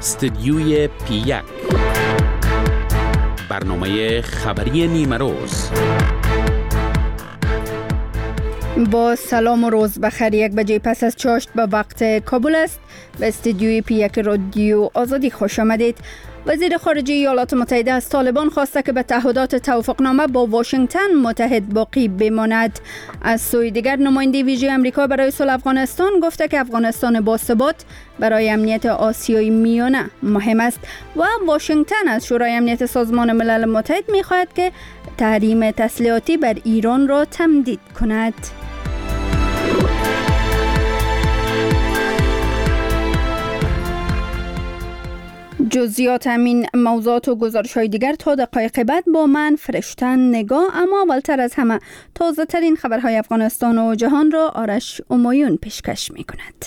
استدیوی پی1 برنامه خبری نیمه روز. با سلام و روز بخیر. 1 بجه پس از چاشت به وقت کابل است. به استدیوی پی1 رادیو آزادی خوش آمدید. وزیر خارجه ایالات متحده از طالبان خواسته که به تعهدات توافقنامه با واشنگتن متحد باقی بماند. از سوی دیگر نماینده ویژه آمریکا برای صلح افغانستان گفته که افغانستان باثبات برای امنیت آسیای میانه مهم است و واشنگتن از شورای امنیت سازمان ملل متحد می‌خواهد که تحریم تسلیحاتی بر ایران را تمدید کند. جزئیات همین موضوعات و گزارش‌های دیگر تا دقایق بعد با من فرشتن نگاه. اما اولتر از همه تازه ترین خبرهای افغانستان و جهان را آرش امایون پیشکش می‌کند.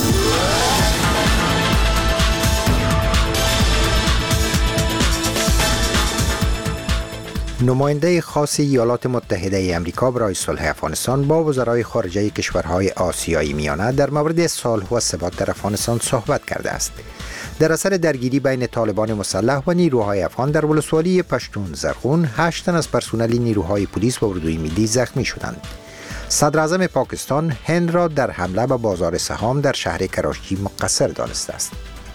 نماینده خاص ایالات متحده ای آمریکا برای صلح افغانستان با وزرای خارجه کشورهای آسیای میانه در مورد صلح و ثبات در افغانستان صحبت کرده است. در اثر درگیری بین طالبان مسلح و نیروهای افغان در ولسوالی پشتون زرغون 8 تن از پرسنل نیروهای پلیس و اردوی ملی زخمی شدند. صدر اعظم پاکستان هند را در حمله به بازار سهام در شهر کراچی مقصر دانسته است.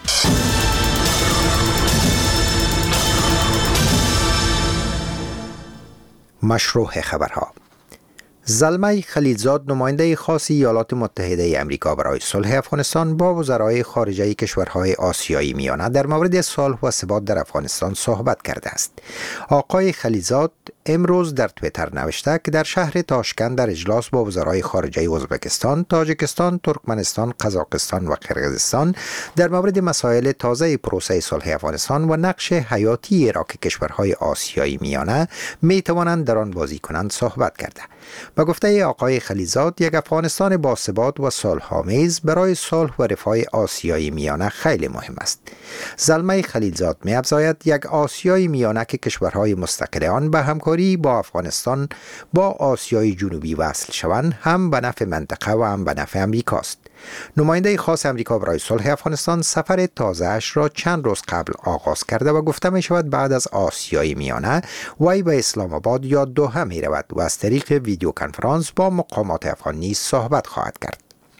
مشروع خبرها. زلمه خلیلزاد نماینده خاص ایالات متحده ای آمریکا برای صلح افغانستان با وزرای خارجه کشورهای آسیایی میانه در مورد صلح و ثبات در افغانستان صحبت کرده است. آقای خلیلزاد امروز در توییتر نوشته که در شهر تاشکند در اجلاس با وزرای خارجه ازبکستان، تاجیکستان، ترکمنستان، قزاقستان و قرقیزستان در مورد مسائل تازه پروسه صلح افغانستان و نقش حیاتی را که کشورهای آسیایی میانه می توانند در آن بازی کنند صحبت کرده. با گفته آقای خلیلزاد، یک افغانستان باثبات و صلح‌آمیز برای صلح و رفاه آسیای میانه خیلی مهم است. زلمه خلیلزاد می افزاید یک آسیای میانه که کشورهای مستقل آن به همکاری با افغانستان با آسیای جنوبی وصل شوند هم به نفع منطقه و هم به نفع امریکاست. نماینده خاص امریکا برای صلح افغانستان سفر تازه‌اش را چند روز قبل آغاز کرده و گفته می شود بعد از آسیای میانه وی به اسلام آباد یا دوحه می رود و از طریق ویدیو کنفرانس با مقامات افغان نیز صحبت خواهد کرد.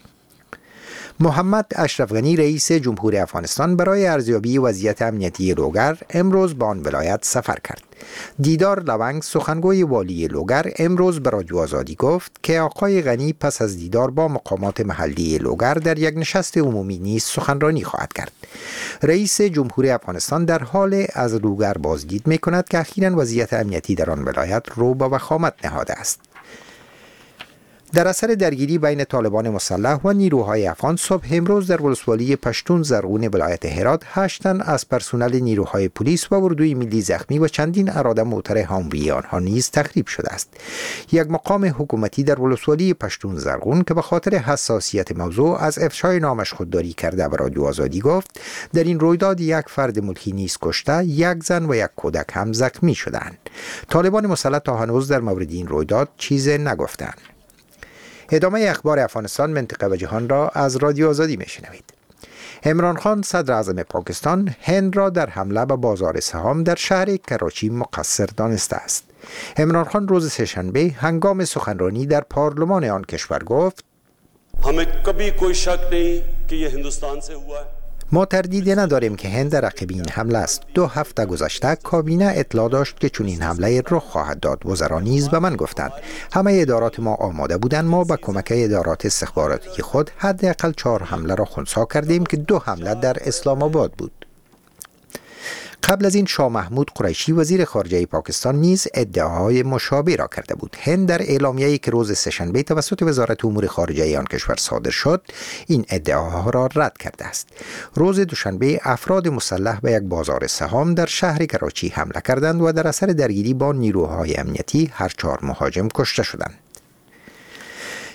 محمد اشرف غنی رئیس جمهوری افغانستان برای ارزیابی وضعیت امنیتی لوگر امروز به آن ولایت سفر کرد. دیدار لونگ سخنگوی والی لوگر امروز به رادیو آزادی گفت که آقای غنی پس از دیدار با مقامات محلی لوگر در یک نشست عمومی نیز سخنرانی خواهد کرد. رئیس جمهوری افغانستان در حال از لوگر بازدید می کند که اخیراً وضعیت امنیتی در آن ولایت رو به وخامت نهاده است. در اثر درگیری بین طالبان مسلح و نیروهای افغان صبح امروز در ولسوالی پشتون زرغون ولایت هرات 8 تن از پرسنل نیروهای پلیس و اردوی ملی زخمی و چندین اراده موتر هاموی آنها نیز تخریب شده است. یک مقام حکومتی در ولسوالی پشتون زرغون که به خاطر حساسیت موضوع از افشای نامش خودداری کرده به رادیو آزادی گفت در این رویداد یک فرد ملکی نیز کشته، یک زن و یک کودک هم زخمی شدند. طالبان مسلح تا هنوز در مورد این رویداد چیزی نگفتند. ادامه اخبار افغانستان، منطقه و جهان را از رادیو آزادی میشنوید. عمران خان صدر اعظم پاکستان هند را در حمله به بازار سهام در شهر کراچی مقصر دانسته است. عمران خان روز سه‌شنبه هنگام سخنرانی در پارلمان آن کشور گفت हमें कभी कोई शक नहीं कि ये हिंदुस्तान से हुआ है. ما تردیدی نداریم که هند رقیب این حمله است. 2 هفته گذشته کابینه اطلاع داشت که چنین حمله رخ خواهد داد. وزرا نیز به من گفتند همه ادارات ما آماده بودند. ما با کمک ادارات استخباراتی خود حداقل 4 حمله را خنثی کردیم که 2 حمله در اسلام آباد بود. قبل از این شاه محمود قریشی وزیر خارجه پاکستان نیز ادعاهای مشابه را کرده بود. هند در اعلامیه‌ای که روز سه‌شنبه توسط وزارت امور خارجه آن کشور صادر شد این ادعاها را رد کرده است. روز دوشنبه افراد مسلح به یک بازار سهام در شهر کراچی حمله کردند و در اثر درگیری با نیروهای امنیتی هر 4 مهاجم کشته شدند.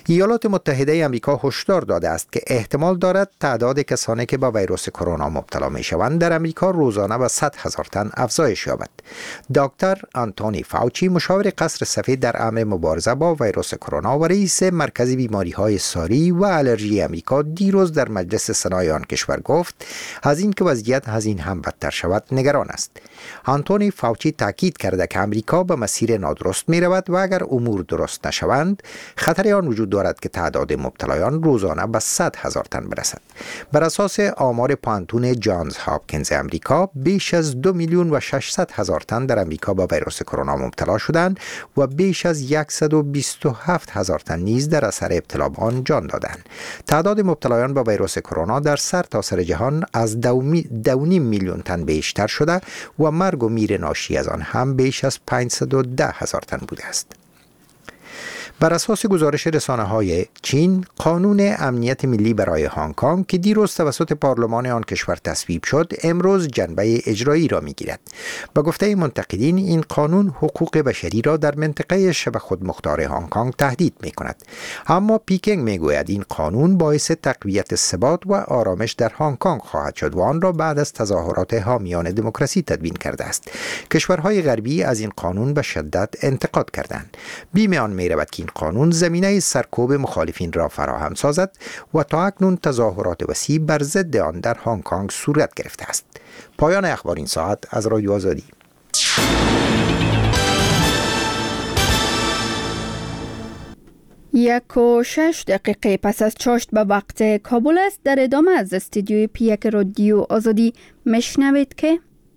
ایالات متحده آمریکا هشدار داده است که احتمال دارد تعداد کسانی که با ویروس کرونا مبتلا می‌شوند در آمریکا روزانه به 100,000 تن افزایش یابد. دکتر آنتونی فاوچی، مشاور قصر سفید در امر مبارزه با ویروس کرونا و رئیس مرکز بیماری‌های ساری و آلرژی آمریکا، دیروز در مجلس سنای آن کشور گفت از اینکه وضعیت از این هم بدتر شود نگران است. آنتونی فاوچی تاکید کرده که آمریکا به مسیر نادرست می‌رود و اگر امور درست نشوند خطر آن وجود دارد که تعداد مبتلایان روزانه به 100,000 تن برسد. بر اساس آمار پانتون جانز هاپکینز آمریکا، بیش از 2,600,000 تن در آمریکا با ویروس کرونا مبتلا شدند و بیش از 127,000 تن نیز در اثر ابتلا به آن جان دادند. تعداد مبتلایان با ویروس کرونا در سرتاسر جهان از 2.5 میلیون تن بیشتر شده و مرگ و میر ناشی از آن هم بیش از 510,000 تن بوده است. بر اساس گزارش رسانه‌های چین، قانون امنیت ملی برای هنگ کنگ که دیروز توسط پارلمان آن کشور تصویب شد، امروز جنبه اجرایی را می‌گیرد. با گفته منتقدین، این قانون حقوق بشری را در منطقه شبه خودمختار هنگ کنگ تهدید می‌کند. اما پیکینگ می‌گوید این قانون باعث تقویت ثبات و آرامش در هنگ کنگ خواهد شد و آن را بعد از تظاهرات حامیان دموکراسی تدوین کرده است. کشورهای غربی از این قانون به شدت انتقاد کردند. بیم آن می‌رود که این قانون زمینه سرکوب مخالفین را فراهم سازد و تا اکنون تظاهرات وسیع بر ضد آن در هنگ کنگ صورت گرفته است. پایان اخبار این ساعت از رادیو آزادی. 1:06 پس از چاشت به وقت کابل است. در ادامه از استودیوی پیک رادیو آزادی مشنوید که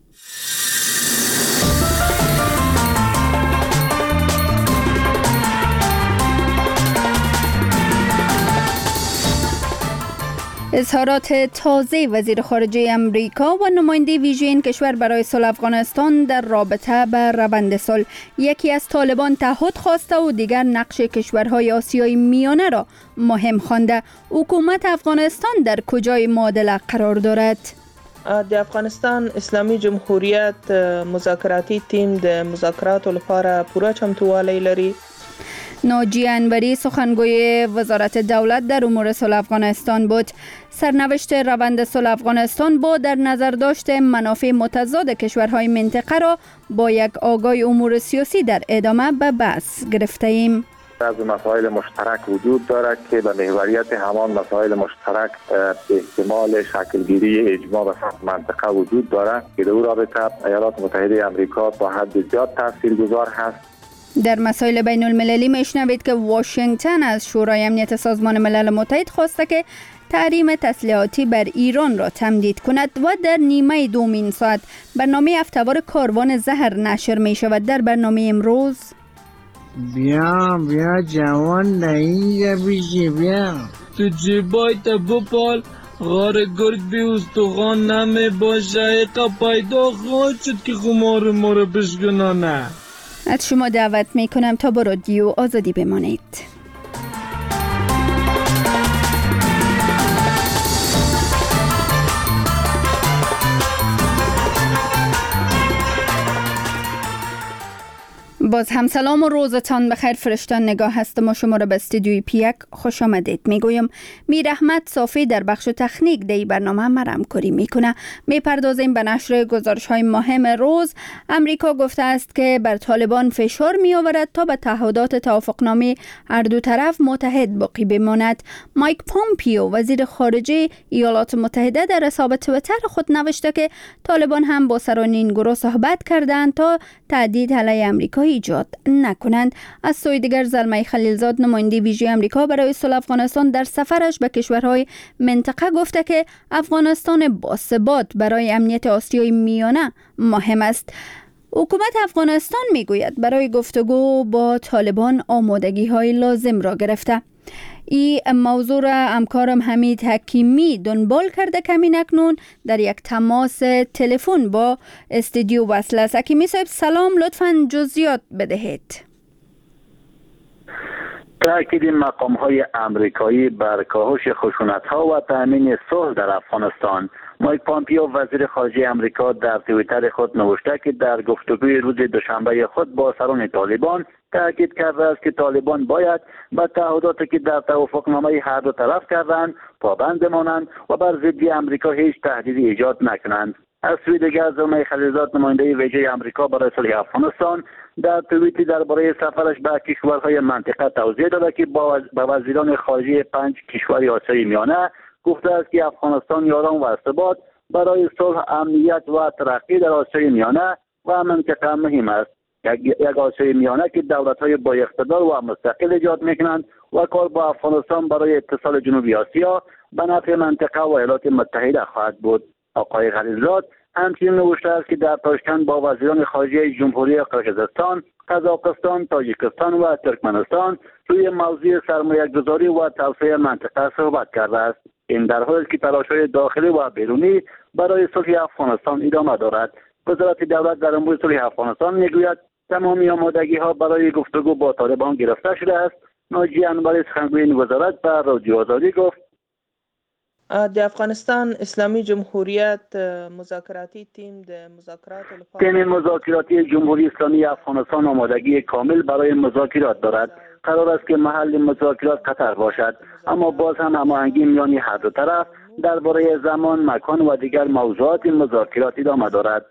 اظهارات تازه وزیر خارجه امریکا و نماینده ویژه این کشور برای صلح افغانستان در رابطه به روند صلح. یکی از طالبان تعهد خواسته و دیگر نقش کشورهای آسیای میانه را مهم خوانده. حکومت افغانستان در کجای معادله قرار دارد؟ د افغانستان اسلامي جمهوریت مذاکراتی تیم د مذاکراتو لپاره پوره چمتووالی لري. ناجی انوری سخنگوی وزارت دولت در امور صلح افغانستان بود. سرنوشت روند صلح افغانستان با در نظر داشت منافع متضاد کشورهای منطقه را با یک آگاهی امور سیاسی در ادامه به بحث گرفته ایم. از مسائل مشترک وجود دارد که به محوریت همان مسائل مشترک احتمال شکلگیری اجماع به منطقه وجود دارد که در او رابطه ایالات متحده آمریکا تا حد زیاد تاثیرگذار هست. در مسائل بین المللی میشنوید که واشنگتن از شورای امنیت سازمان ملل متحد خواسته که تحریم تسلیحاتی بر ایران را تمدید کند و در نیمه دومین ساعت برنامه هفته‌وار کاروان زهر نشر می شود. در برنامه امروز بیا جوان نهی بیشی بیا تو جیبای تا بپال غار گرگ بی استخوان نمی باشه ایقا پیدا خواهد شد که خمار ما را بشکنانه. از شما دعوت می کنم تا با رادیو آزادی بمانید. باز هم سلام و روزتان بخیر. فرشتان نگاه هستم و شما را به استودیوی پیک خوش آمدید میگویم. میر احمد صافی در بخش تکنیک دی برنامه مرم کاری میکنه. میپردازیم به نشر گزارش های مهم روز. امریکا گفته است که بر طالبان فشار می آورد تا به تعهدات توافقنامه هر دو طرف متحد باقی بماند. مایک پومپیو وزیر خارجه ایالات متحده در حساب توییتر خود نوشته که طالبان هم با سران این گروه صحبت کردند تا تهدید علیه امریکا ایجاد نکنند. از سوی دیگر زلمه خلیلزاد نماینده ویژه امریکا برای صلح افغانستان در سفرش به کشورهای منطقه گفته که افغانستان باثبات برای امنیت آسیای میانه مهم است. حکومت افغانستان میگوید برای گفتگو با طالبان آمادگی های لازم را گرفته. این موضوع را همکارم حمید حکیمی دنبال کرده که اکنون در یک تماس تلفن با استودیو وصل است. حکیمی صاحب سلام، لطفاً جزئیات بدهید. تأکید مقام‌های آمریکایی بر کاهش خشونت‌ها و تأمین صلح در افغانستان. مایک پامپیو وزیر خارجه آمریکا در توییتر خود نوشته که در گفتگوی روز دوشنبه خود با سران طالبان تأکید کرده است که طالبان باید به تعهداتی که در توافقنامه هر دو طرف کردند پابند مانند و بر ضد آمریکا هیچ تهدیدی ایجاد نکنند. از سوی دیگر زلمه خلیلزاد نماینده ویژه آمریکا برای صلح افغانستان در توییتی درباره سفرش به کشورهای منطقه توضیح داده که با وزیران خارجه 5 کشور آسیای میانه گفته است که افغانستان یاران و ارتباط برای صلح، امنیت و ترقی در آسیای میانه و منطقه مهم است. یک آسیای میانه که دولت‌های با اقتدار و مستقل ایجاد می‌کنند و کار با افغانستان برای اتصال جنوبی آسیا به نفع منطقه و ایالات متحده خواهد بود. آقای خلیلزاد همچنین نوشته است که در تاشکند با وزیران خارجه جمهوری قرقیزستان، قزاقستان، تاجیکستان و ترکمنستان روی موضوع سرمایه‌گذاری و توسعه منطقه صحبت کرده است. این در حالی است که تلاش‌های داخلی و بیرونی برای صلح افغانستان ادامه دارد. وزارت دولت در امور صلح افغانستان میگوید تمامی آمادگی‌ها برای گفتگو با طالبان گرفته شده است. ناجی انوری سخنگوی این وزارت به رادیو آزادی گفت د افغانستان اسلامی جمهوریت مذاکراتی تیم د مذاکراتی جمهوری اسلامی افغانستان آمادگی کامل برای مذاکرات دارد. قرار است که محل مذاکرات قطر باشد، اما باز هم هماهنگی میان هر دو طرف درباره زمان، مکان و دیگر موضوعات مذاکرات ادامه دارد.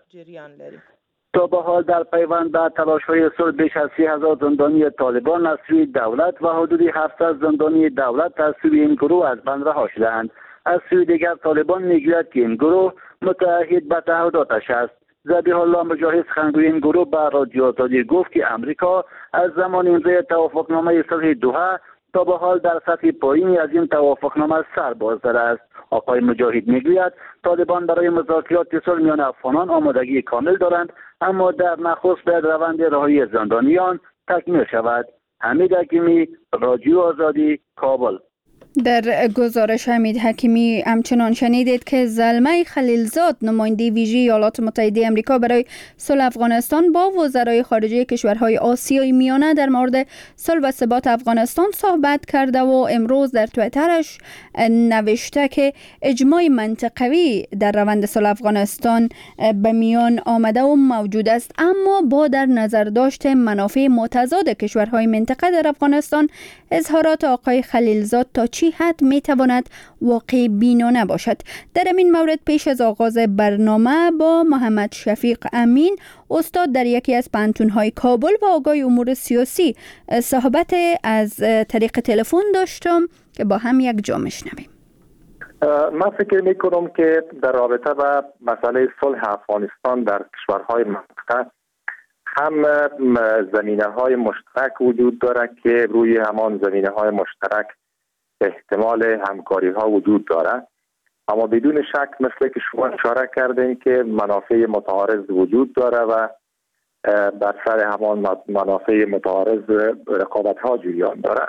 تا به حال در پیوند به تلاش‌های صلح بیش از 30,000 زندانی طالبان از سوی دولت و حدود 700 زندانی دولت از سوی این گروه از بند رها شدند. از سوی دیگر طالبان میگوید که این گروه متعهد به تعهداتش است. ذبیح الله مجاهد سخنگوی این گروه به رادیو آزادی گفت که امریکا از زمان امضای توافقنامه صلح دوحه تا به حال در سطح پایینی از این توافقنامه سر باز زده است. آقای مجاهد میگوید طالبان برای مذاکرات صلح میان افغانان آمادگی کامل دارند، اما در نخست باید روند رهایی زندانیان تکمیل شود. حمید حکیمی، رادیو آزادی، کابل. در گزارش حمید حکیمی همچنان شنیدید که زلمه خلیلزاد نماینده ویژه ایالات متحده آمریکا برای صلح افغانستان با وزرای خارجه کشورهای آسیای میانه در مورد صلح و ثبات افغانستان صحبت کرده و امروز در توییترش نوشته که اجماع منطقوی در روند صلح افغانستان به میان آمده و موجود است، اما با در نظر داشت منافع متضاد کشورهای منطقه در افغانستان اظهارات آقای خلیلزاد تا چی حد میتواند واقع بینانه باشد. در این مورد پیش از آغاز برنامه با محمد شفیق امین استاد در یکی از پانتون‌های کابل و آگاه امور سیاسی صحبت از طریق تلفن داشتم که با هم یک جا میشنویم. من فکر میکنم که در رابطه با مسئله صلح افغانستان در کشورهای منطقه هم زمینه‌های مشترک وجود دارد که روی همان زمینه‌های مشترک احتمال همکاری ها وجود دارد، اما بدون شک مثل که شما اشاره کردین که منافع متعارض وجود داره و بر سر همان منافع متعارض رقابت ها جریان داره.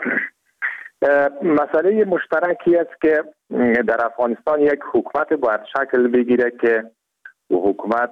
مسئله مشترکی است که در افغانستان یک حکومت باید شکل بگیره که حکومت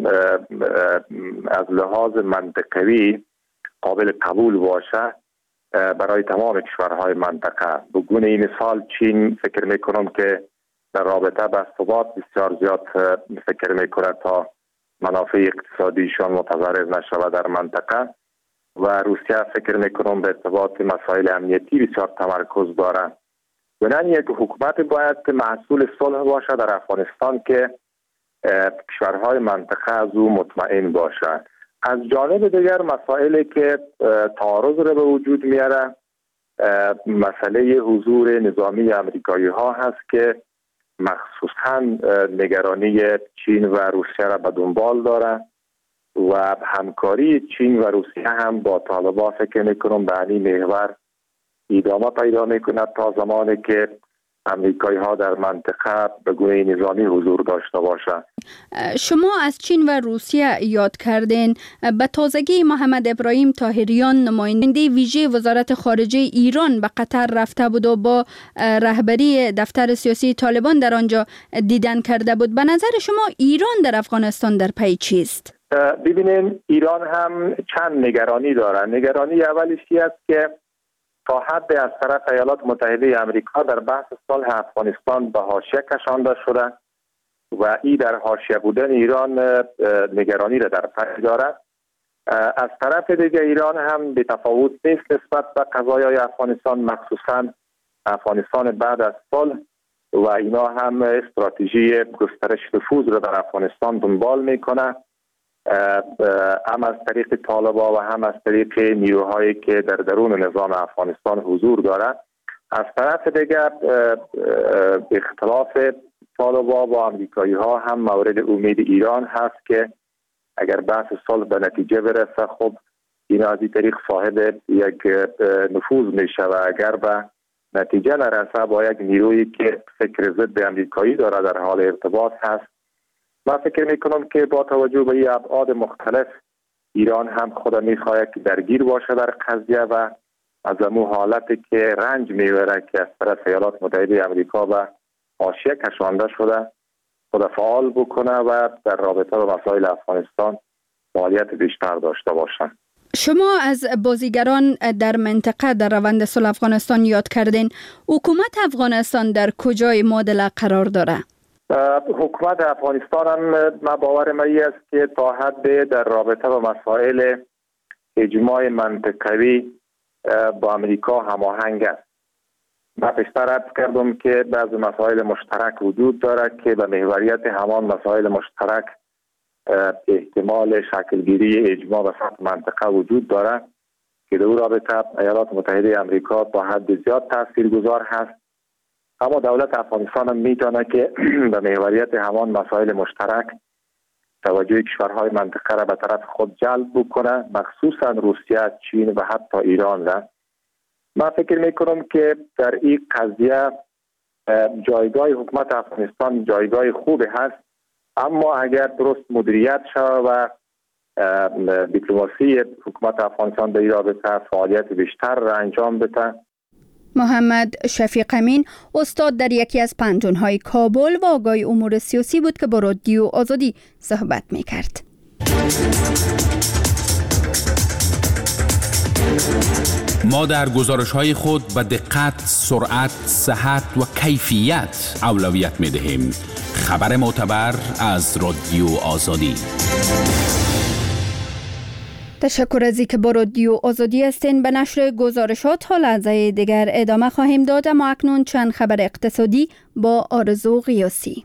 از لحاظ منطقوی قابل قبول باشه برای تمام کشورهای منطقه. به گونه این مثال چین فکر میکنم که در رابطه با ثبات بسیار زیاد فکر میکنه تا منافع اقتصادیشان متضرر نشود در منطقه، و روسیه فکر میکنم به ارتباط مسائل امنیتی بسیار تمرکز داره. بنابراین یک حکومت باید محصول صلح باشه در افغانستان که کشورهای منطقه از او مطمئن باشه. از جانب دیگر مسائلی که تعارض را به وجود میاره مسئله حضور نظامی امریکایی ها هست که مخصوصا نگرانی چین و روسیه را به دنبال داره و همکاری چین و روسیه هم با طالبان فکر میکنم به این محور ادامه پیدا میکند تا زمانی که امریکایی ها در منطقه به گونه نظامی حضور داشته باشند. شما از چین و روسیه یاد کردین. به تازگی محمد ابراهیم طاهریان نماینده ویژه وزارت خارجه ایران به قطر رفته بود و با رهبری دفتر سیاسی طالبان در آنجا دیدن کرده بود. به نظر شما ایران در افغانستان در پی چیست؟ ببینین ایران هم چند نگرانی داره. نگرانی اولیش است که تا حد از طرف ایالات متحده آمریکا در بحث صلح افغانستان به حاشیه کشانده شده و این در حاشیه بودن ایران نگرانی را در پی دارد. از طرف دیگه ایران هم به تفاوت نیست نسبت به قضایای افغانستان، مخصوصا افغانستان بعد از صلح و اینا هم استراتژی گسترش نفوذ را در افغانستان دنبال میکنه، هم از طریق طالبان و هم از طریق نیروهایی که در درون نظام افغانستان حضور دارد. از طرف دیگر اختلاف طالبان با امریکایی ها هم مورد امید ایران هست که اگر بحث صلح به نتیجه برسه خب این از این طریق صاحب یک نفوذ میشه و اگر به نتیجه نرسه با یک نیرویی که فکر ضد امریکایی داره در حال ارتباط هست. من فکر میکنم که با توجه به این ابعاد مختلف ایران هم خود میخواهد که درگیر باشه در قضیه و از امو حالتی که رنج میبره که از طرف ایالات متحده آمریکا به حاشیه کشانده شده خود فعال بکنه و در رابطه با مسائل افغانستان فعالیت بیشتر داشته باشند. شما از بازیگران در منطقه در روند صلح افغانستان یاد کردین. حکومت افغانستان در کجای معادله قرار داره؟ حکومت افغانستان هم ما باور من است که تا حد در رابطه با مسائل اجماع منطقوی با امریکا هماهنگ است. من پیشتر عرض کردم که بعضی مسائل مشترک وجود دارد که به محوریت همان مسائل مشترک احتمال شکلگیری اجماع به سطح منطقه وجود دارد که در رابطه ایالات متحده آمریکا تا حد زیاد تاثیرگذار هست. اما دولت افغانستان هم میتونه که به محوریت همان مسائل مشترک توجه کشورهای منطقه را به طرف خود جلب بکنه، مخصوصا روسیه، چین و حتی ایران را. من فکر میکنم که در این قضیه جایگاه حکومت افغانستان جایگاه خوبی هست، اما اگر درست مدیریت شود و دیپلماسی حکومت افغانستان به این رابطه فعالیت بیشتر را انجام بده. محمد شفیق امین استاد در یکی از پنجونهای کابل و آگاه امور سیاسی بود که با رادیو آزادی صحبت میکرد. ما در گزارش‌های خود به دقت، سرعت، صحت و کیفیت اولویت می‌دهیم. خبر معتبر از رادیو آزادی. تشکر از اینکه با رادیو آزادی هستین. به نشر گزارشات تا لحظه دیگر ادامه خواهیم داد، اما اکنون چند خبر اقتصادی با آرزو قیاسی.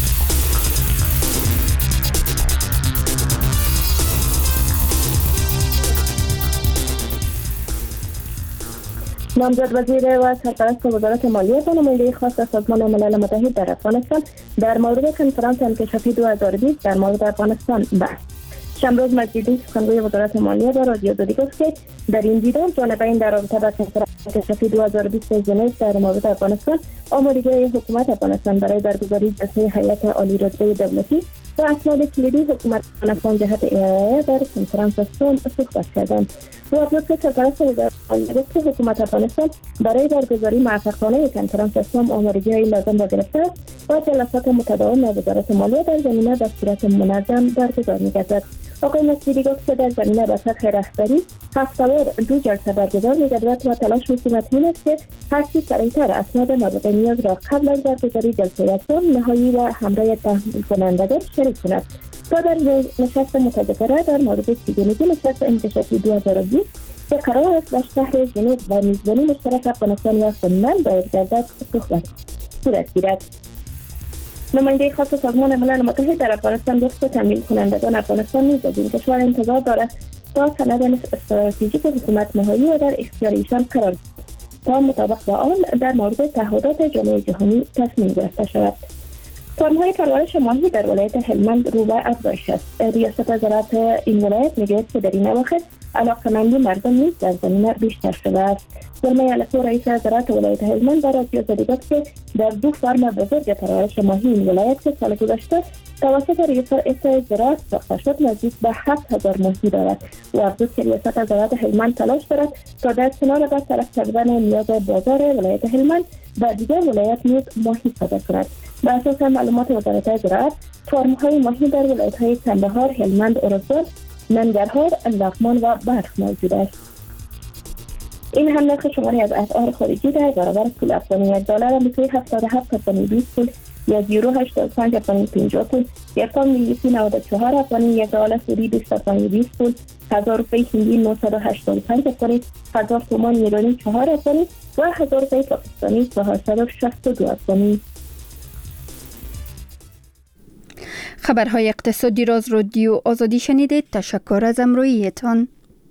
نامزد وزیر و سرپرست وزارت مالیه و نماینده خاص سازمان ملل متحد در افغانستان در مورد کنفرانس انکشافی 2020 در مورد افغانستان بحث. شمروز مجیدی سخنگوی وزارت مالیه در رادیو آزادی گفت که در این دیدار جانبین در رابطه با کنفرانس انکشافی 2020 ژنو در مورد افغانستان، آمادگی حکومت افغانستان برای برگزاری جلسه هیئت عالی رتبه دولتی و اسناد کلیدی حکومت افغانستان جهت ارائه در کنفرانس صحبت کردند. او افزود که سرپرست وزارت مالیه گفت که حکومت افغانستان برای برگزاری موفقانه کنفرانس اسلام آمادگی‌های لازم را گرفته است و جلسات متداوم وزارت مالیه در زمینه به صورت منظم برگزار می‌گردد. آقای مسعودی گفت که در زمینه به سطح رهبری هفته‌وار 2 جلسه برگزار می‌گردد و تلاش حکومت این است که هرچه سریعتر اسناد مورد نیاز را قبل از برگزاری جلسه اسلام نهایی و همراه تحلیل کنندگان شریک کند. تا در نشست متذکره در مورد چگونگی نشست انکشافی 2020 که قرار است در شهر ژنو و میزبانی مشترک افغانستان و فنلند باید گردد صورت گیرد. نماینده خاص سازمان ملل متحد در افغانستان گفت که تمویل کنندگان افغانستان نیز از این کشور انتظار دارد تا سند استراتژیک حکومت نهایی و در اختیار ایشان قرار دهد تا مطابق با آن در مورد تعهدات جامعه جهانی تصمیم گرفته شود. فرم‌های پرورش ماهی در ولایت هلمند رو به افزایش است. ریاست زراعت این ولایت میگوید که در این اواخر علاقه‌مندی مردم نیز در زمینه بیشتر شده است. زلمه علکو رئیس زراعت ولایت هلمند در رادیو آزادی گفت که در 2 فرم بزرگ پرورش ماهی این ولایت که سال گذشته توسط ریاست زراعت ساخته شد نزدیک به 7000 ماهی دارد. و افزود که ریاست زراعت هلمند تلاش دارد تا در کنار برطرف کردن نیاز بازار ولایت هلمند و دیگر ولایت نیز ماهی صادر کند. بر اساس معلومات وزارت زراعت، فرم‌های ماهی در ولایت‌های کندهار، هلمند، ارزگان، ننگرهار، لغمان و بلخ موجود است. این هم نرخ شماری از اسعار خارجی در برابر پول افغانی. $1 آمریکایی 77 افغانی 20 پول، یک یورو 85 افغانی 50 پول، یک پوند انگلیسی 94 افغانی، $1 سوری 20 افغانی 20 پول، 1000 روپیه هندی 985 افغانی، 1000 تومان ایرانی 4 افغانی و 1000 روپیه پاکستانی 462 افغانی. خبرهای اقتصادی را از رادیو آزادی شنیدید. تشکر از همراهیتان.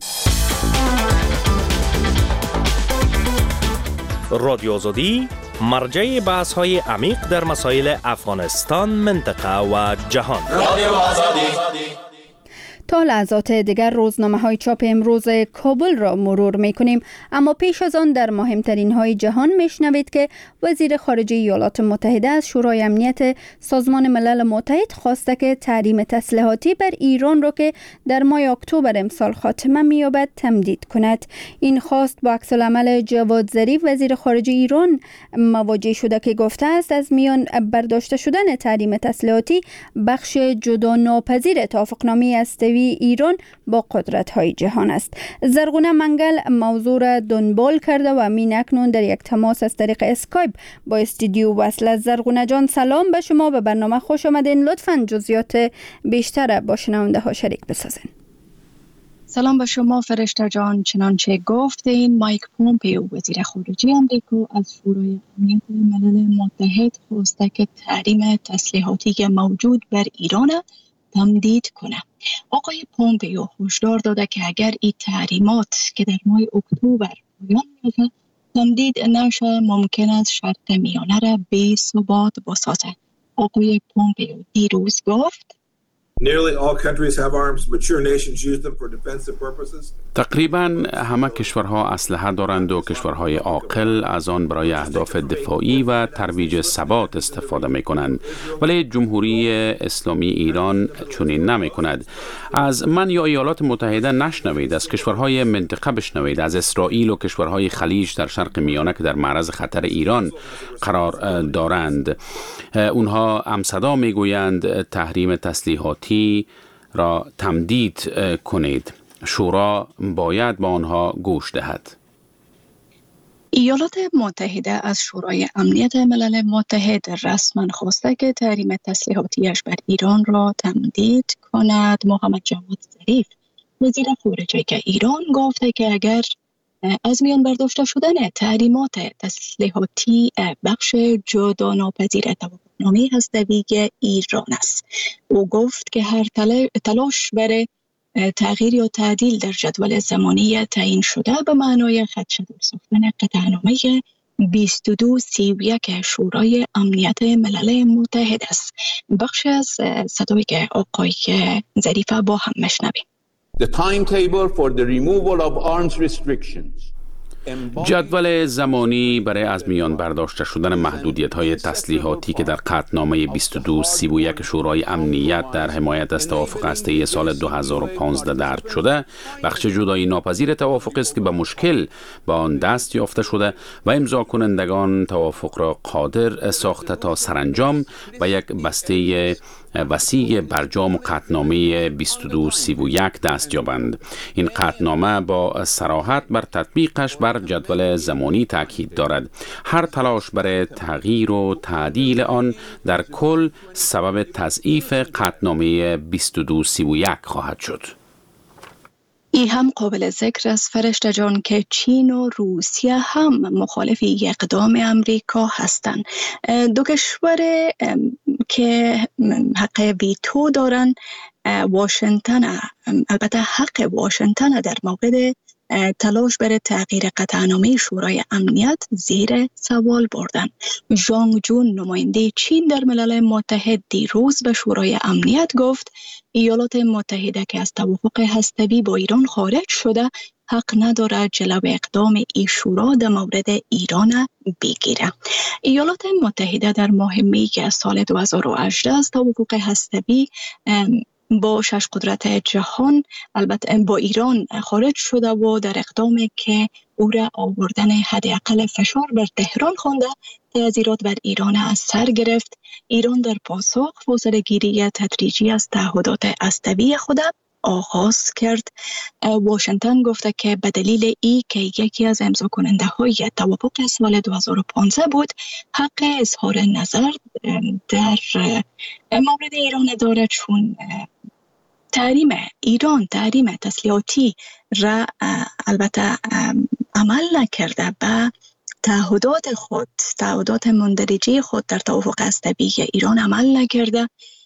رادیو آزادی مرجع بحث‌های عمیق در مسائل افغانستان، منطقه و جهان. رادیو آزادی. تا لحظات دیگر روزنامه‌های چاپ امروز کابل را مرور می‌کنیم، اما پیش از آن در مهمترین های جهان میشنوید که وزیر خارجه ایالات متحده از شورای امنیت سازمان ملل متحد خواسته که تحریم تسلیحاتی بر ایران را که در ماه اکتبر امسال خاتمه می‌یابد تمدید کند. این خواست با عکس‌العمل جواد ظریف وزیر خارجه ایران مواجه شده که گفته است از میان برداشته شدن تحریم تسلیحاتی بخش جدا ناپذیر توافقنامه استوی ایران با قدرت‌های جهان است. زرغونه منگل موضوع را دنبال کرده و امین اکنون در یک تماس از طریق اسکایپ با استودیو وصل است. زرغونه جان سلام به شما، به برنامه خوش آمدین. لطفاً جزئیات بیشتر با شنونده ها شریک بسازین. سلام به شما فرشته جان. چنانچه گفتین مایک پومپیو وزیر خارجه آمریکا از شورای امنیت ملل متحد خواسته که تحریم تسلیحاتی که موجود بر ایران تمدید کنه. آقای پومپیو هشدار داده که اگر این تحریمات که در ماه اکتبر پایان می‌یابد تمدید نشه، ممکن است شرق میانه را بی ثبات بسازه. آقای پومپیو دیروز گفت تقریباً همه کشورها اسلحه دارند و کشورهای عاقل از آن برای اهداف دفاعی و ترویج ثبات استفاده می کنند، ولی جمهوری اسلامی ایران چنین نمی کند. از من یا ایالات متحده نشنوید، از کشورهای منطقه بشنوید، از اسرائیل و کشورهای خلیج در شرق میانه که در معرض خطر ایران قرار دارند. اونها همصدا می گویند تحریم تسلیحاتی را تمدید کنید. شورا باید با آنها گوش دهد. ایالات متحده از شورای امنیت ملل متحد رسما خواسته که تحریم تسلیحاتیش بر ایران را تمدید کند. محمد جواد ظریف وزیر خارجه که ایران گفته که اگر از میان برداشته شدن تحریمات تسلیحاتی بخش جدا ناپذیر توافقنامه هسته‌ای ایران است. او گفت که هر تلاش برای تغییر یا تعدیل در جدول زمانی تعیین شده به معنای خدشه‌دار ساختن قطعنامه 2231 شورای امنیت ملل متحد است. بخش از صدای که آقای ظریف با هم مشنویم. The timetable for the removal of arms restrictions. جدول زمانی برای از میان برداشته شدن محدودیت‌های تسلیحاتی که در قطعنامه 2231 شورای امنیت در حمایت از توافق هسته‌ای سال 2015 درج شده، بخش جدایی ناپذیر توافق است که به مشکل با آن دست یافته شده و امضا کنندگان توافق را قادر ساخته تا سرانجام به یک بسته وسیع برجام و قطعنامه 2231 دست یابند. این قطعنامه با صراحت بر تطبیقش بر جدول زمانی تاکید دارد. هر تلاش برای تغییر و تعدیل آن در کل سبب تضعیف قطعنامه 2231 خواهد شد. این هم قابل ذکر است فرشته جان که چین و روسیه هم مخالف اقدام امریکا هستند. دو کشور که حق ویتو دارن، واشنگتن، البته حق واشنگتن در مورد تلاش برای تغییر قطعنامه شورای امنیت زیر سوال بردن. ژانگ جون نماینده چین در ملل متحد دیروز به شورای امنیت گفت ایالات متحده که از توافق هسته‌ای با ایران خارج شده حق نداره جلو اقدام این شورا در مورد ایران بگیره. ایالات متحده در ماه می که سال 2018 از توافق هسته‌ای با 6 قدرت جهان البته با ایران خارج شده و در اقدامی که او را آوردن حداقل فشار بر تهران خوانده تأثیرات بر ایران از سر گرفت. ایران در پاسخ فاصله گیری تدریجی از تعهدات هسته‌ای خود آغاز کرد. واشنگتن گفته که به دلیل ای که یکی از امضا کننده های توافق سال 2015 بود، حق اظهار نظر در مورد ایران داره، چون تحریم تسلیحاتی را البته عمل نکرده به تعهدات مندرجه خود در توافق هسته‌ای ایران عمل نکرده.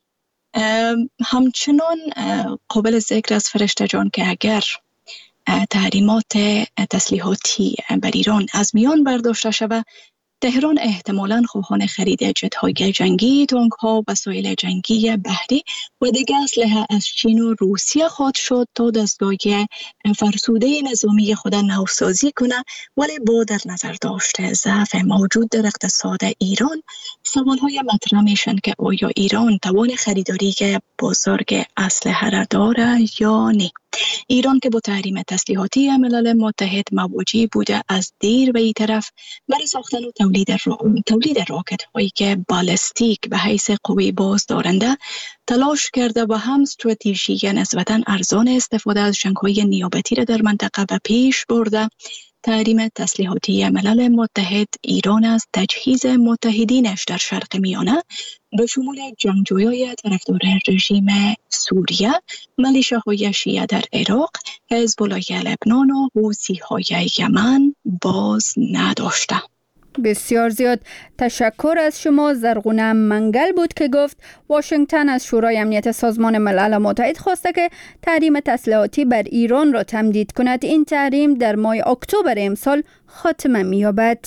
همچنان قابل ذکر از فرشته جان که اگر تحریمات تسلیحاتی بر ایران از میان برداشته شود، تهران احتمالاً خواهان خرید جت‌های جنگی، تانک‌ها، وسایل جنگی بحری و دیگر اسلحه از چین و روسیه خواهد شد تا دستگاه فرسوده نظامی خود نوسازی کنه. ولی با در نظر داشته ضعف موجود در اقتصاد ایران، سوال‌های مطرح میشن که آیا ایران توان خریداری بزرگ اسلحه را داره یا نه. ایران که با تحریم تسلیحاتی ملل متحد مواجه بوده از دیر به این طرف برای ساختن و تولید راکت هایی که بالستیک به حیث قوی بازدارنده تلاش کرده و هم استراتژی نسبتاً ارزان استفاده از جنگ‌های نیابتی را در منطقه به پیش برده. تحریم تسلیحاتی ملل متحد ایران از تجهیز متحدینش در شرق میانه به شمول جنگجویان طرفدار رژیم سوریه، ملیشه‌های شیعه در عراق، حزب الله لبنان و حوثی‌های یمن باز نداشته. بسیار زیاد تشکر از شما. زرغونه منگل بود که گفت واشنگتن از شورای امنیت سازمان ملل متحد خواسته که تحریم تسلیحاتی بر ایران را تمدید کند. این تحریم در ماه اکتبر امسال خاتمه می‌یابد.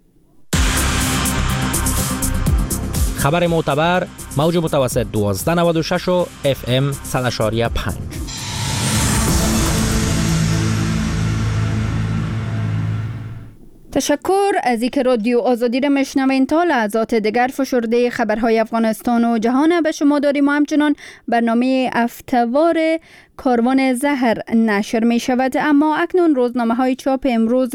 خبر معتبر، موج متوسط 1296 و FM 100.5. تشکر از اینکه رادیو آزادی را میشنوین. تا لحظات دیگر فشرده خبرهای افغانستان و جهان به شما داریم و همچنان برنامه هفته‌وار کاروان زهر نشر می شود. اما اکنون روزنامه های چاپ امروز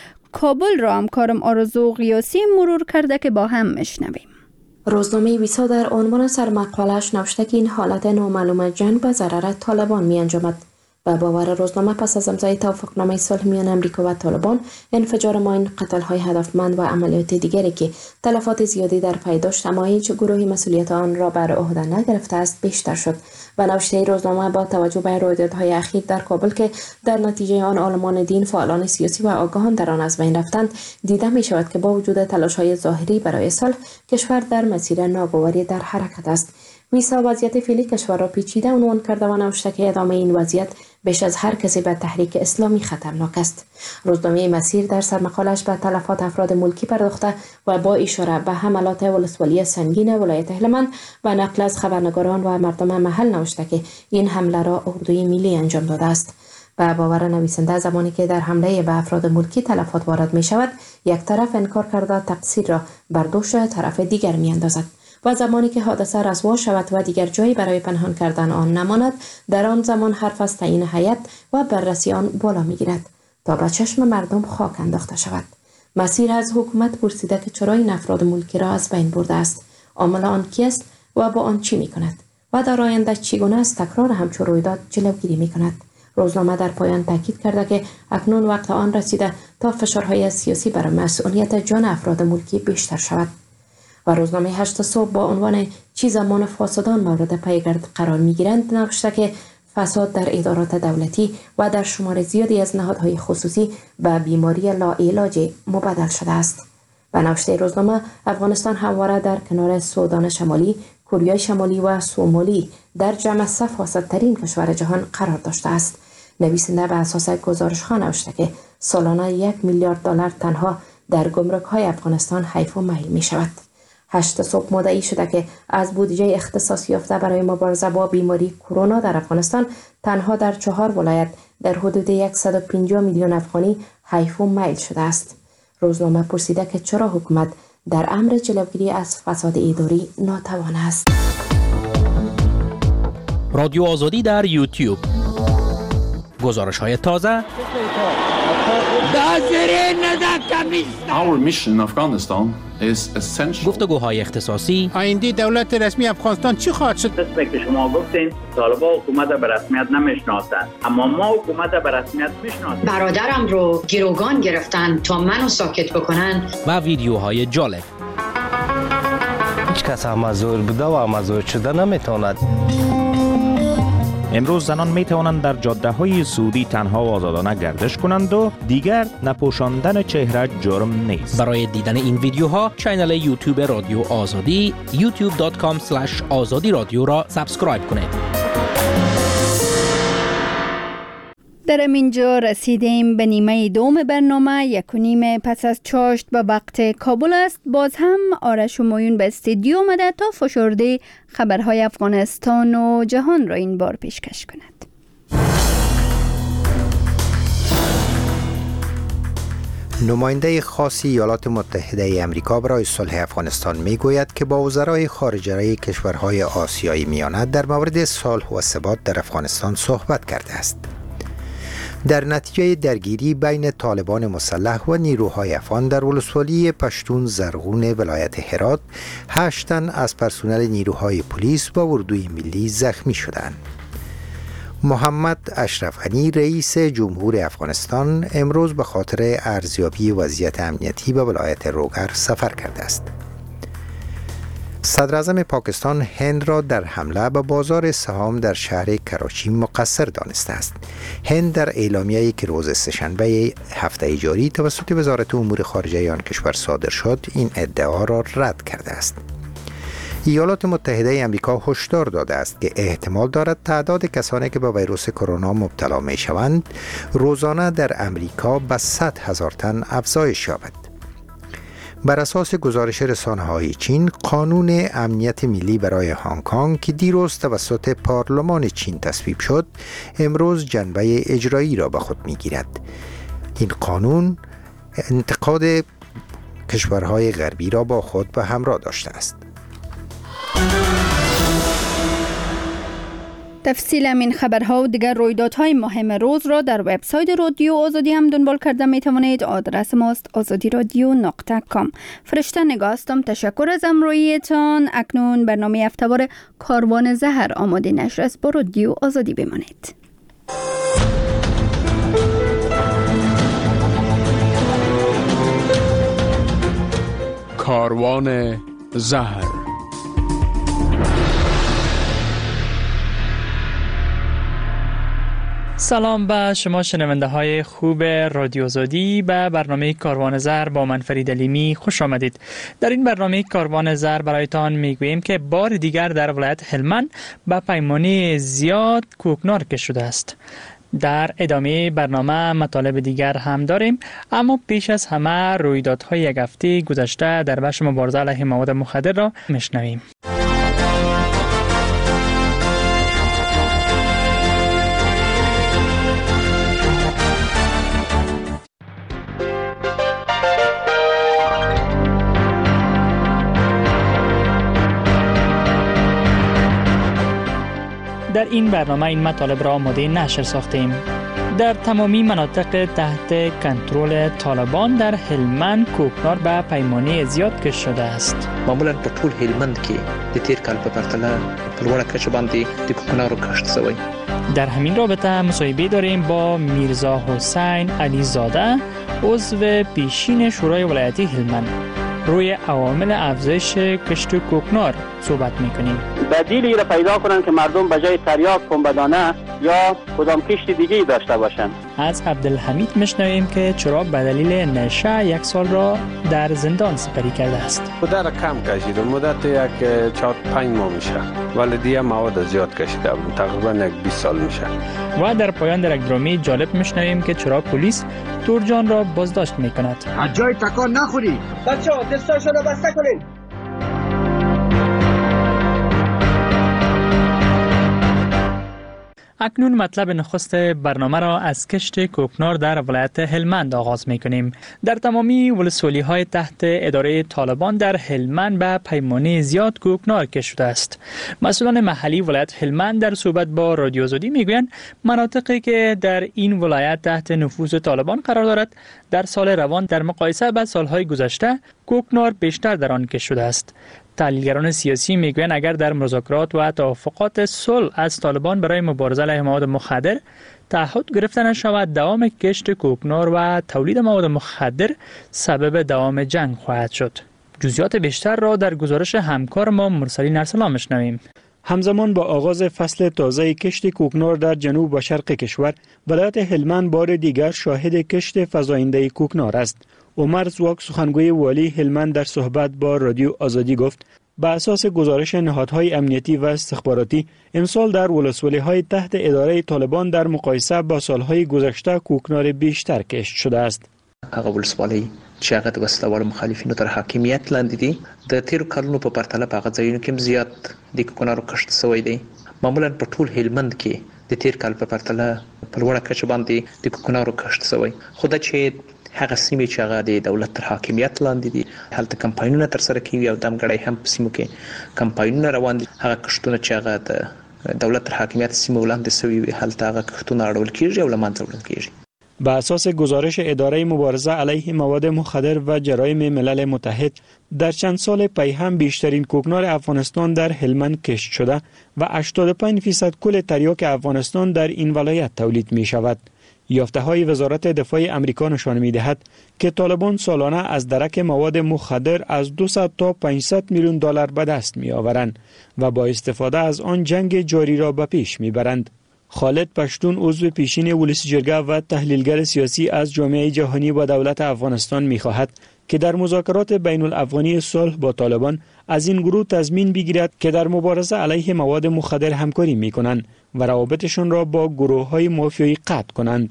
کابل را همکارم آرزو قیاسی مرور کرده که با هم میشنویم. روزنامه ویسا در عنوان سرمقاله‌اش نوشته که این حالت نامعلوم جنگ به ضرر طالبان می انجامد. و باور روزنامه پس از امضای توافقنامه صلح میان امریکا و طالبان، انفجار ماین، قتل‌های هدفمند و عملیات دیگری که تلفات زیادی در پی داشت اما هیچ گروهی مسئولیت آن را بر عهده نگرفته است بیشتر شد. و نوشته روزنامه با توجه به رویدادهای اخیر در کابل که در نتیجه آن عالمان دین، فعالان سیاسی و آگاهان در آن از بین رفتند، دیده می شود که با وجود تلاش‌های ظاهری برای صلح، کشور در مسیر ناگواری در حرکت است. ویسا وضعیت فعلی کشور را پیچیده عنوان کرده و نوشته که ادامه این وضعیت بیش از هر کسی به تحریک اسلامی خطرناک است. روزنامه مسیر در سرمقاله‌اش به تلفات افراد ملکی پرداخته و با اشاره به حملات ولسوالی سنگین ولایت هلمند و نقل از خبرنگاران و مردم محل نوشته که این حمله را اردوی ملی انجام داده است. و باور نویسنده زمانی که در حمله به افراد ملکی تلفات وارد می شود، یک طرف انکار کرده تقصیر را بر دوش طرف دیگر می اندازد. و زمانی که حادثه رسوا شود و دیگر جایی برای پنهان کردن آن نماند، در آن زمان حرف از تعیین هیئت و بررسی آن بالا می گیرد تا به چشم مردم خاک انداخته شود. مسیر از حکومت پرسیده که چرا این افراد ملکی را از بین برده است، عامل آن کیست و با آن چی می کند و در آینده چگونه از تکرار همچون رویداد جلوگیری می کند. روزنامه در پایان تاکید کرده که اکنون وقت آن رسیده تا فشارهای سیاسی بر مسئولیت جان افراد ملکی بیشتر شود. و روزنامه 8 صبح با عنوان چی زمان فاسدان مورد پیگرد قرار می گیرند نوشته که فساد در ادارات دولتی و در شمار زیادی از نهادهای خصوصی به بیماری لاعلاج مبدل شده است. و نوشته روزنامه افغانستان همواره در کنار سودان شمالی، کره شمالی و سومالی در جمع فاسدترین کشور جهان قرار داشته است. نویسنده به اساس گزارش ها نوشته که سالانه 1 میلیارد دلار تنها در گمرک های افغانستان حیف و میل می شود. 8 صبح مدعی شده که از بودجه اختصاص یافته برای مبارزه با بیماری کرونا در افغانستان تنها در 4 ولایت در حدود 150 میلیون افغانی حیف و میل شده است. روزنامه پرسیده که چرا حکومت در امر جلوگیری از فساد اداری ناتوان است. رادیو آزادی در یوتیوب. گزارش‌های تازه، Our mission in Afghanistan is essential. گفتگوهای اختصاصی، آینده دولت رسمی افغانستان چی خواهد شد؟ قسمی که شما گفتین طالبان حکومت به رسمیت نمیشناسند، اما ما حکومت به رسمیت میشناسیم. برادرم رو گروگان گرفتن تا منو ساکت بکنن. و ویدیوهای جالب. هیچ کس مزور بوده و مزور شده نمیتواند. امروز زنان می توانند در جاده های سعودی تنها و آزادانه گردش کنند و دیگر نپوشاندن چهره جرم نیست. برای دیدن این ویدیوها کانال یوتیوب رادیو آزادی youtube.com/azadi رادیو را سابسکرایب کنید. در اینجا رسیدیم به نیمه دوم برنامه. 1:30 پس از چاشت به وقت کابل است. باز هم آرش همایون به استودیو آمده تا فشرده خبرهای افغانستان و جهان را این بار پیشکش کند. نماینده خاص ایالات متحده ای آمریکا برای صلح افغانستان میگوید که با وزرای خارجه کشورهای آسیای میانه در مورد صلح و ثبات در افغانستان صحبت کرده است. در نتیجه درگیری بین طالبان مسلح و نیروهای افغان در ولسوالی پشتون زرغون ولایت هرات 8 تن از پرسنل نیروهای پلیس و اردوی ملی زخمی شدند. محمد اشرف غنی رئیس جمهور افغانستان امروز به خاطر ارزیابی وضعیت امنیتی به ولایت روگر سفر کرده است. صدر اعظم پاکستان هند را در حمله به بازار سهام در شهر کراچی مقصر دانسته است. هند در اعلامیه‌ای که روز سه‌شنبه هفته جاری توسط وزارت امور خارجه آن کشور صادر شد این ادعا را رد کرده است. ایالات متحده آمریکا هشدار داده است که احتمال دارد تعداد کسانی که به ویروس کرونا مبتلا می شوند روزانه در امریکا به 100,000 تن افزایش یابد. بر اساس گزارش رسانه‌های چین، قانون امنیت ملی برای هنگ کنگ که دیروز توسط پارلمان چین تصویب شد، امروز جنبه اجرایی را به خود می‌گیرد. این قانون انتقاد کشورهای غربی را با خود به همراه داشته است. تفصیل این خبرها و دیگر رویدادهای مهم روز را در وبسایت رادیو آزادی هم دنبال کرده می توانید. آدرس ماست azadiradyo.com. فرشته نگاه هستم. تشکر از همراهیتان. اکنون برنامه هفته‌وار کاروان زهر آماده نشر است. با رادیو آزادی بمانید. کاروان زهر. سلام به شما شنونده های خوب رادیو آزادی. به برنامه کاروان زهر با من فرید علیمی خوش آمدید. در این برنامه کاروان زهر برایتان میگوییم که بار دیگر در ولایت هلمند به پیمانه زیاد کوکنار کشیده شده است. در ادامه برنامه مطالب دیگر هم داریم، اما پیش از همه رویدادهای یک هفته گذشته در بخش مبارزه علیه مواد مخدر را میشنویم. در این برنامه این مطالب را آماده نشر ساختیم. در تمامی مناطق تحت کنترل طالبان در هلمند کوکنار به پیمانه زیاد کشیده شده است. معمولا په ټول هلمند کې د تیر کال په پرتله په لوړه کچه باندې د کوکنارو کښت شوی. در همین رابطه مصاحبه داریم با میرزا حسین علی زاده، عضو پیشین شورای ولایتی هلمند. روی عوامل افزایش کشت کوکنار صحبت میکنیم. بدیلی را پیدا کنن که مردم به جای تریاک پنبه‌دانه یا کدام کشت دیگه‌ای داشته باشند. از عبدالحمید میشنویم که چرا به دلیل نشه 1 سال را در زندان سپری کرده است. مدت کم کشیدم، مدت یک 4-5 ماه میشه، ولی دیگه مواد زیاد کشیدم، تقریبا 20 سال میشه. و در پایان در یک درامی جالب میشنویم که چرا پلیس تورجان را بازداشت میکند. از جای تکان نخوری. بچه‌ها دستاشو رو بسته کنید. اکنون مطلب نخست برنامه را از کشت کوکنار در ولایت هلمند آغاز می‌کنیم. در تمامی ولسوالی‌های تحت اداره طالبان در هلمند به پیمانه زیاد کوکنار کشت شده است. مسئولان محلی ولایت هلمند در صحبت با رادیو آزادی میگویند مناطقی که در این ولایت تحت نفوذ طالبان قرار دارد در سال روان در مقایسه با سالهای گذشته کوکنار بیشتر در آن کشت شده است. تحلیلگران سیاسی میگویند اگر در مذاکرات و توافقات صلح از طالبان برای مبارزه علیه مواد مخدر تعهد گرفته نشود، دوام کشت کوکنار و تولید مواد مخدر سبب دوام جنگ خواهد شد. جزئیات بیشتر را در گزارش همکار ما مرسلین ارسلان میشنویم. همزمان با آغاز فصل تازه کشت کوکنار در جنوب و شرق کشور، ولایت هلمند بار دیگر شاهد کشت فزاینده کوکنار است. عمر زواک سخنگوی والی هلمند در صحبت با رادیو آزادی گفت به اساس گزارش نهادهای امنیتی و استخباراتی امسال در ولسوالی‌های تحت اداره طالبان در مقایسه با سالهای گذشته کوکنار بیشتر کشت شده است. هغه ولسوالی چې هغه د وسلوال مخالفینو تر حاکمیت لاندې دي د تیرو کلونو په پرتله په هغه ځایونو کې زیات د کوکنارو کښت شوی دی. معمولا په ټول هلمند کې د تیر کال په پرتله په لوړه کچه باندې د کوکنارو کښت شوی. خو دا چې هغه سیمې چې هغه د دولت تر حاکمیت لاندې دي هلته کمپاینونه تر سره کیږي او دمګړی هم په سیمو کې کمپاینونه روان دي. هغه کښتونه چې هغه د دولت تر حاکمیت سیمو لاندې شوي وي هلته هغه کښتونه اړول کیږي او له منځه وړل کیږي. به اساس گزارش اداره مبارزه علیه مواد مخدر و جرایم ملل متحد در چند سال پی هم بیشترین کوکنار افغانستان در هلمند کشت شده و 85% کل تریاک افغانستان در این ولایت تولید می شود. یافته‌های وزارت دفاع آمریکا نشان می‌دهد که طالبان سالانه از درک مواد مخدر از 200 تا 500 میلیون دلار به دست می‌آورند و با استفاده از آن جنگ جاری را به پیش می‌برند. خالد پشتون عضو پیشین ولسی جرگه و تحلیلگر سیاسی از جامعه جهانی و دولت افغانستان می‌خواهد که در مذاکرات بین الافغانی صلح با طالبان از این گروه تضمین بگیرد که در مبارزه علیه مواد مخدر همکاری می‌کنند و روابطشان را با گروه‌های مافیایی قطع کنند.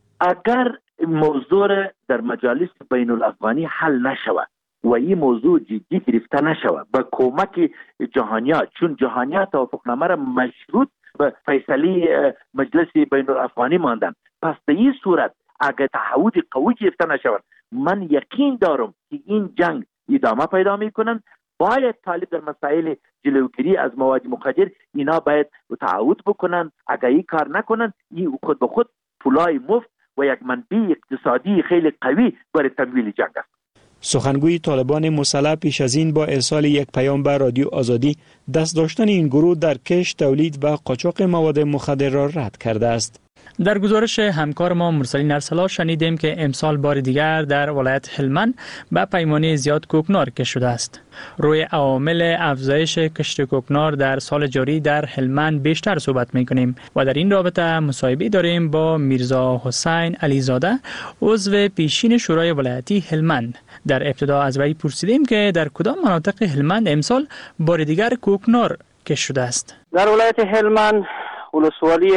اگر موضوع در مجالس بین الافغانی حل نشود و این موضوع جدی گرفته نشود با کمک جهانیات، چون جهانیات توافقنامه را مشروط به فیصله مجلس بین الافغانی ماندن، پس در این صورت اگر تعهد قوی گرفته نشود من یقین دارم که این جنگ ادامه پیدا میکنند. باید طالب در مسائل جلوگیری از مواد مخدر اینا باید تعهد بکنند. اگر این کار نکنند این خود به خود پولای مفت و یک منبع اقتصادی خیلی قوی برای تمویل جنگ است. سخنگوی طالبان مسلح پیش از این با ارسال یک پیام به رادیو آزادی دست داشتن این گروه در کشت، تولید و قاچاق مواد مخدر را رد کرده است. در گزارش همکار ما مرسلین ارسلان شنیدیم که امسال بار دیگر در ولایت هلمند به پیمانه زیاد کوکنار کشت شده است. روی عوامل افزایش کشت کوکنار در سال جاری در هلمند بیشتر صحبت می‌کنیم و در این رابطه مصاحبه داریم با میرزا حسین علیزاده عضو پیشین شورای ولایتی هلمند. در ابتدا از وی پرسیدیم که در کدام مناطق هلمند امسال بار دیگر کوکنار کشت شده است. در ولایت هلمند ولسوالی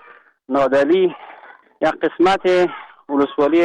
نادلی، یک قسمت ولسوالی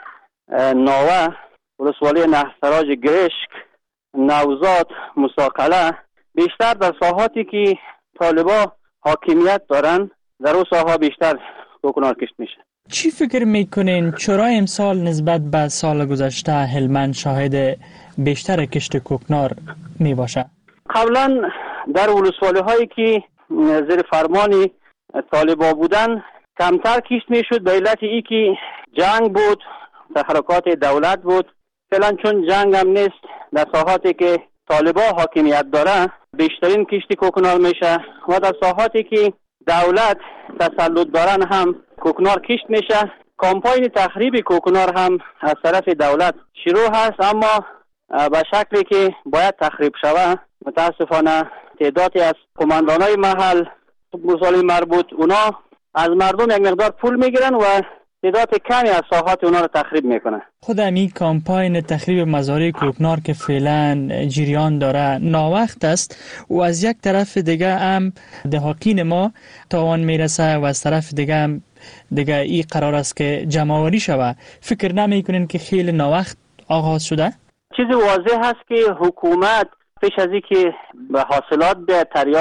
ناوه، ولسوالی نهسراج گرشک، نوزاد، مساقله، بیشتر در ساحاتی که طالبا حاکمیت دارن در اون ساحا بیشتر کوکنار کشت میشه. چی فکر میکنین چرا امسال نسبت به سال گذشته هلمند شاهد بیشتر کشت کوکنار میباشه؟ قبلا در ولسوالی هایی که زیر فرمانی طالبا بودن کمتر کشت میشد به علت ای که جنگ بود، تحرکات دولت بود. فعلا چون جنگ هم نیست در ساحاتی که طالبا حاکمیت داره بیشترین کشت کوکنار میشه و در ساحاتی که دولت تسلط دارن هم کوکنار کشت میشه. کمپاین تخریب کوکنار هم از طرف دولت شروع هست اما به شکلی که باید تخریب شود. متاسفانه تعدادی از قماندانای محل مسائل مربوط اونا از مردم یک مقدار پول میگیرن و تعداد کمی از ساحات اونا رو تخریب میکنن. خود امی کامپاین تخریب مزارع کوکنار که فعلا جریان داره ناوقت است و از یک طرف دیگه هم دهاقین ما تاوان میرسه و از طرف دیگه هم این قرار است که جمع‌آوری شود. فکر نمیکنین که خیلی ناوقت آغاز شده؟ چیزی واضح هست که حکومت پیش از اینکه به حاصلات به تریاک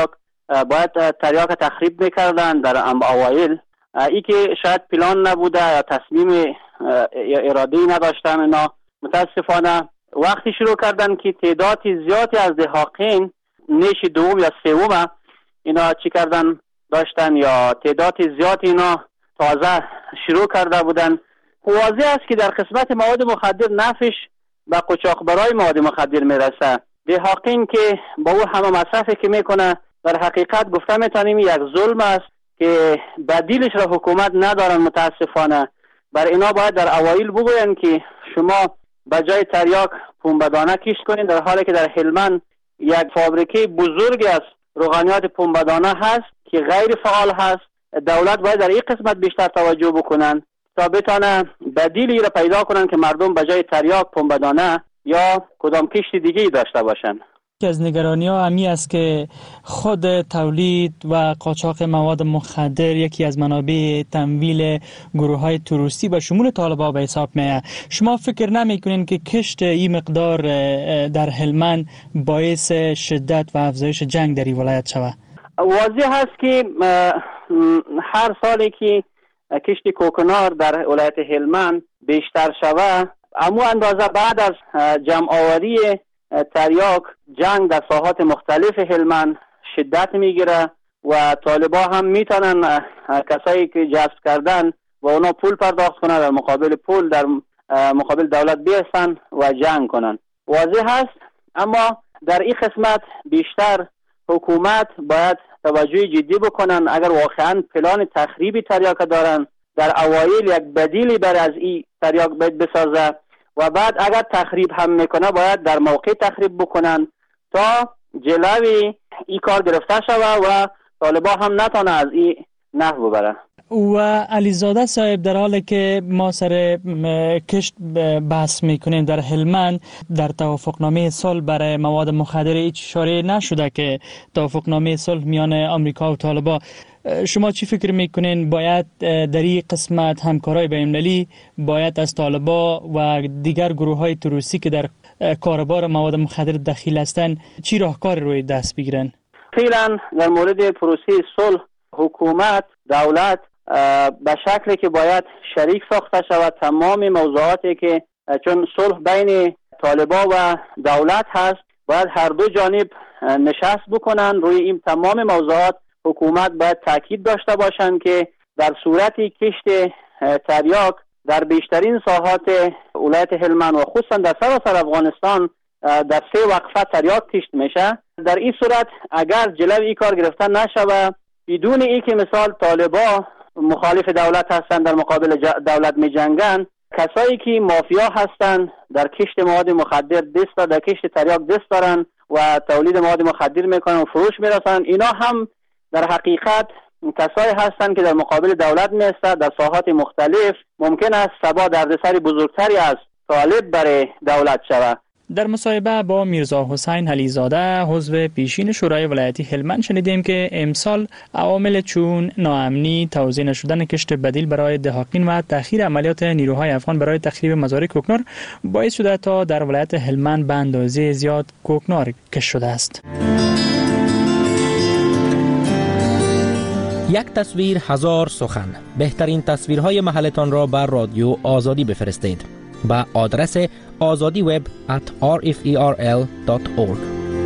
باید تریاک تخریب میکردن در اوایل. ای که شاید پلان نبوده یا تصمیم یا اراده‌ای نداشتن، اینا متاسفانه وقتی شروع کردن که تعداد زیادی از دهاقین نیش دوم یا سوم اینا چی کردن داشتن یا تعداد زیادی اینا تازه شروع کرده بودن. واضح است که در قسمت مواد مخدر نفعش به قاچاق برای مواد مخدر میرسه. دهاقین که با او همه مصرفی که میکنه در حقیقت گفته میتونیم یک ظلم است که بدیلش را حکومت ندارن متاسفانه. بر اینا باید در اوایل بگوین که شما به جای تریاک پنبه‌دانه کشت کنین، در حالی که در هلمند یک فابریکه بزرگی از روغنیات پنبه‌دانه هست که غیر فعال هست. دولت باید در این قسمت بیشتر توجه بکنن تا بتانه بدیلی را پیدا کنن که مردم به جای تریاک پنبه‌دانه یا کدام کشت دیگه داشته باشن. یکی از نگرانی ها همی است که خود تولید و قاچاق مواد مخدر یکی از منابع تمویل گروه های تروریستی به شمول طالبان به حساب میاد. شما فکر نمی کنین که کشت این مقدار در هلمند باعث شدت و افزایش جنگ در این ولایت شود؟ واضح هست که هر سالی که کشت کوکنار در ولایت هلمند بیشتر شود، اما اندازه بعد از جمع آوری تریاک جنگ در ساحات مختلف هلمند شدت میگیره و طالبا هم میتونن کسایی که جذب کردن و اونا پول پرداخت کنن، در مقابل پول در مقابل دولت بیستن و جنگ کنن. واضح هست، اما در این قسمت بیشتر حکومت باید توجه جدی بکنن. اگر واقعا پلان تخریب تریاک دارن، در اوایل یک بدیلی برای از این تریاک باید بسازه و بعد اگر تخریب هم میکنه باید در موقع تخریب بکنن تا جلوی این کار گرفته شوه و طالبا هم نتونه از این نفع ببره. و علیزاده صاحب، در حالی که ما سر کشت بحث میکنیم در هلمند، در توافقنامه صلح برای مواد مخدر هیچ اشاره نشده که توافقنامه صلح میان آمریکا و طالبان. شما چی فکر میکنین باید در این قسمت همکارای بین‌المللی باید از طالبان و دیگر گروه های تروریستی که در کاربار مواد مخدر دخیل هستند چی راهکار روی دست بگیرن؟ فعلا در مورد پروسه صلح حکومت دولت به شکلی که باید شریک ساخته شود تمام موضوعاتی که چون صلح بین طالبان و دولت هست باید هر دو جانب نشست بکنن روی این تمام موضوعات. حکومت باید تاکید داشته باشند که در صورتی کشت تریاک در بیشترین ساحات ولایت هلمند و خصوصا در سراسر افغانستان در 3 وقفه تریاک کشت میشه، در این صورت اگر جلوی این کار گرفته نشود، بدون ای که مثال طالبا مخالف دولت هستند در مقابل دولت می جنگن، کسایی که مافیا هستند در کشت مواد مخدر دست در کشت تریاک دست دارن و تولید مواد مخدر میکنن و فروش میرسن، اینا هم در حقیقت کسایی هستند که در مقابل دولت میستند در ساحات مختلف. ممکن است سبا دردسر بزرگتری از طالب برای دولت شود. در مصاحبه با میرزا حسین علیزاده عضو پیشین شورای ولایتی هلمند شنیدیم که امسال عوامل چون ناامنی، توزیع نشدن کشت بدیل برای دهاقین و تأخیر عملیات نیروهای افغان برای تخریب مزارع کوکنار باعث شده تا در ولایت هلمند به اندازه زیاد کوکنار کشت شده است. یک تصویر هزار سخن. بهترین تصویرهای محلتان را بر رادیو آزادی بفرستید با آدرس azadiweb@rferl.org.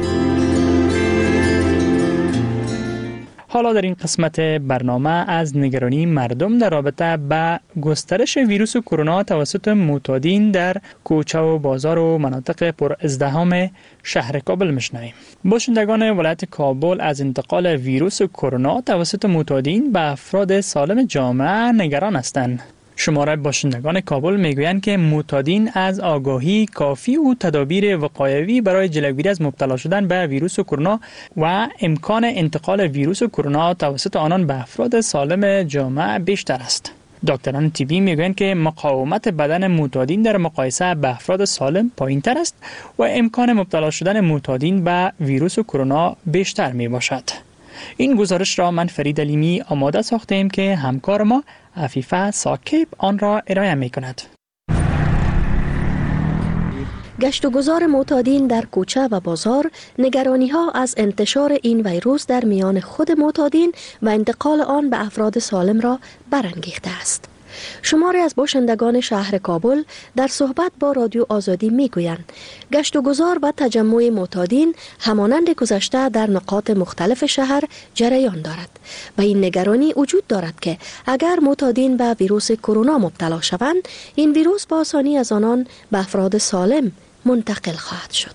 حالا در این قسمت برنامه از نگرانی مردم در رابطه با گسترش ویروس کرونا توسط معتادین در کوچه و بازار و مناطق پر ازدحام شهر کابل میشنویم. باشندگان ولایت کابل از انتقال ویروس کرونا توسط معتادین به افراد سالم جامعه نگران هستند. شماره باشندگان کابل میگویند که معتادین از آگاهی کافی و تدابیر وقایوی برای جلوگیری از مبتلا شدن به ویروس کرونا و امکان انتقال ویروس کرونا توسط آنان به افراد سالم جامعه بیشتر است. دکتران طبی میگویند که مقاومت بدن معتادین در مقایسه به افراد سالم پایین‌تر است و امکان مبتلا شدن معتادین به ویروس کرونا بیشتر می باشد. این گزارش را من فرید علیمی آماده ساختیم که همکار ما عفیفه ساکب آن را ارائه می کند. گشت و گذار معتادین در کوچه و بازار نگرانی ها از انتشار این ویروس در میان خود معتادین و انتقال آن به افراد سالم را برانگیخته است. شماری از باشندگان شهر کابل در صحبت با رادیو آزادی میگویند گشت و گذار و تجمع معتادین همانند گذشته در نقاط مختلف شهر جریان دارد و این نگرانی وجود دارد که اگر معتادین به ویروس کرونا مبتلا شوند این ویروس با آسانی از آنان به افراد سالم منتقل خواهد شد.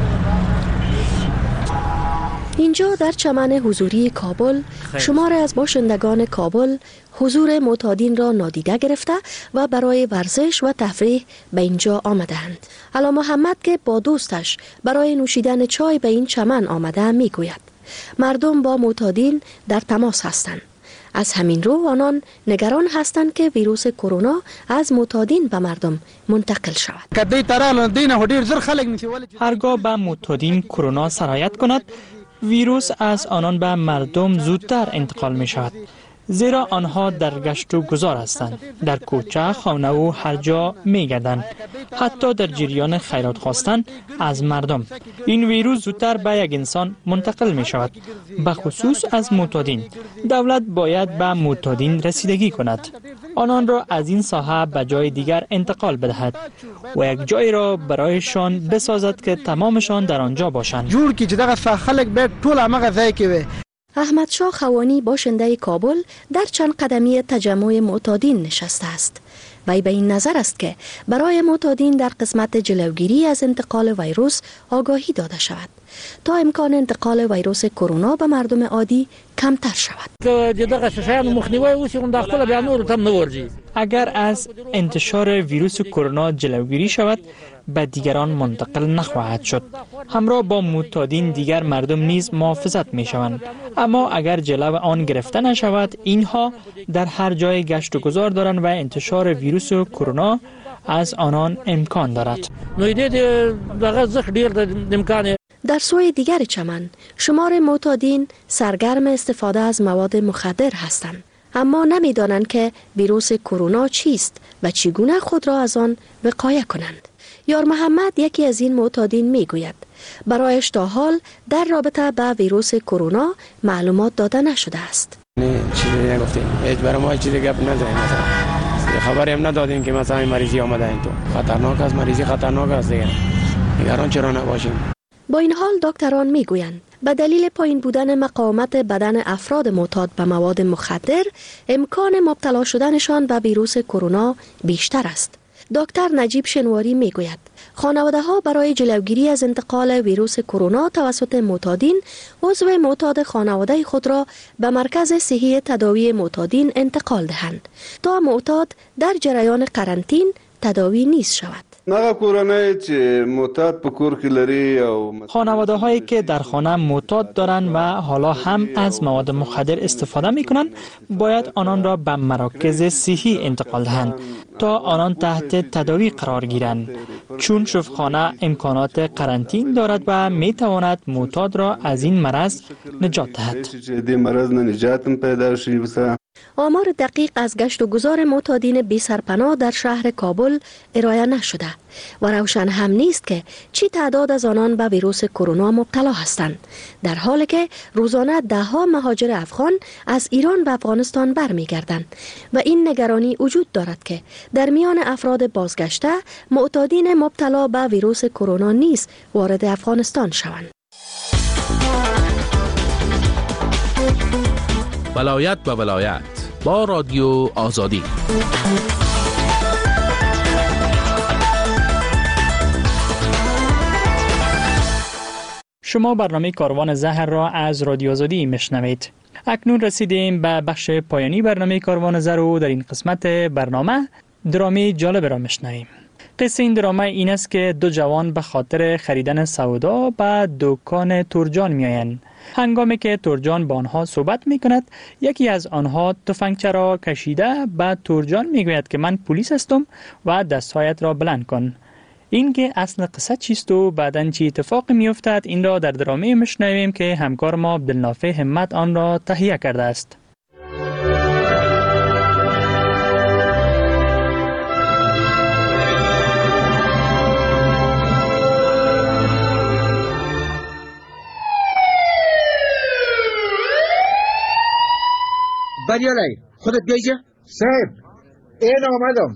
اینجا در چمن حضوری کابل شماری از باشندگان کابل حضور معتادین را نادیده گرفته و برای ورزش و تفریح به اینجا آمدند. علا محمد که با دوستش برای نوشیدن چای به این چمن آمده میگوید مردم با معتادین در تماس هستند. از همین رو آنان نگران هستند که ویروس کرونا از معتادین به مردم منتقل شود. هرگاه به معتادین کرونا سرایت کند ویروس از آنان به مردم زودتر انتقال می شود، زیرا آنها در گشت و گذار هستند، در کوچه، خانه و هر جا می گردند، حتی در جریان خیرات خواستن از مردم. این ویروس زودتر به یک انسان منتقل می شود، به خصوص از معتادین. دولت باید به معتادین رسیدگی کند، آنان را از این ساحه به جای دیگر انتقال بدهد و یک جای را برایشان بسازد که تمامشان در آنجا باشند. جور کی چې دغه خلک به ټول هغه ځای کې وي. احمد شاه خوانی باشنده کابل در چند قدمی تجمع معتادین نشسته است. وی به این نظر است که برای معتادین در قسمت جلوگیری از انتقال ویروس آگاهی داده شود تا امکان انتقال ویروس کرونا به مردم عادی کمتر شود. اگر از انتشار ویروس کرونا جلوگیری شود به دیگران منتقل نخواهد شد. همراه با معتادین دیگر مردم نیز محافظت می شوند. اما اگر جلو آن گرفته نشود اینها در هر جای گشت و گذار دارند و انتشار ویروس کرونا از آنان امکان دارد. در سوی دیگر چمن شمار معتادین سرگرم استفاده از مواد مخدر هستند، اما نمی‌دانند که ویروس کرونا چیست و چگونه خود را از آن وقایه کنند. یار محمد یکی از این معتادین میگوید برایش تا حال در رابطه با ویروس کرونا معلومات داده نشده است. چیزی نگفتیم، هیچ برای ما چیزی گپ نزدیم، مثلا خبری هم ندادیم که مثلا این مریضی آمده این تو. خطرناک است، مریضی خطرناک است دیگه. نگران چرا نباشیم؟ با این حال دکتران میگویند به دلیل پایین بودن مقاومت بدن افراد معتاد به مواد مخدر امکان مبتلا شدنشان به ویروس کرونا بیشتر است. دکتر نجیب شنواری میگوید خانواده ها برای جلوگیری از انتقال ویروس کرونا توسط معتادین عضو معتاد خانواده خود را به مرکز صحی تداوی معتادین انتقال دهند تا معتاد در جریان قرنطین تداوی نیز شود. خانواده هایی که در خانه معتاد دارند و حالا هم از مواد مخدر استفاده می کنند باید آنان را به مراکز صحی انتقال دهند تا آنان تحت تداوی قرار گیرند، چون شفاخانه امکانات قرنطین دارد و می تواند معتاد را از این مرض نجات دهد. آمار دقیق از گشت و گذار معتادین بی سرپناه در شهر کابل ارائه نشده و روشن هم نیست که چی تعداد از آنان به ویروس کرونا مبتلا هستند، در حالی که روزانه ده‌ها مهاجر افغان از ایران به افغانستان برمیگردند و این نگرانی وجود دارد که در میان افراد بازگشته معتادین مبتلا به ویروس کرونا نیز وارد افغانستان شوند. ولایت به ولایت با رادیو آزادی. شما برنامه کاروان زهر را از رادیو آزادی میشنوید. اکنون رسیدیم به بخش پایانی برنامه کاروان زهر و در این قسمت برنامه درامی جالب را میشنویم. قصه این درامه این است که دو جوان به خاطر خریدن سودا به دکان ترجان میآیند. هنگامی که ترجان با آنها صحبت میکند یکی از آنها تفنگچه را کشیده به ترجان میگوید که من پلیس هستم و دستهایت را بلند کن. این که اصل قصه چیست و بعداً چی اتفاقی میافتد این را در درامه میشنویم که همکار ما عبدالنافع همت آن را تهیه کرده است. بریالای خودت بیایجا. صاحب این آمدم.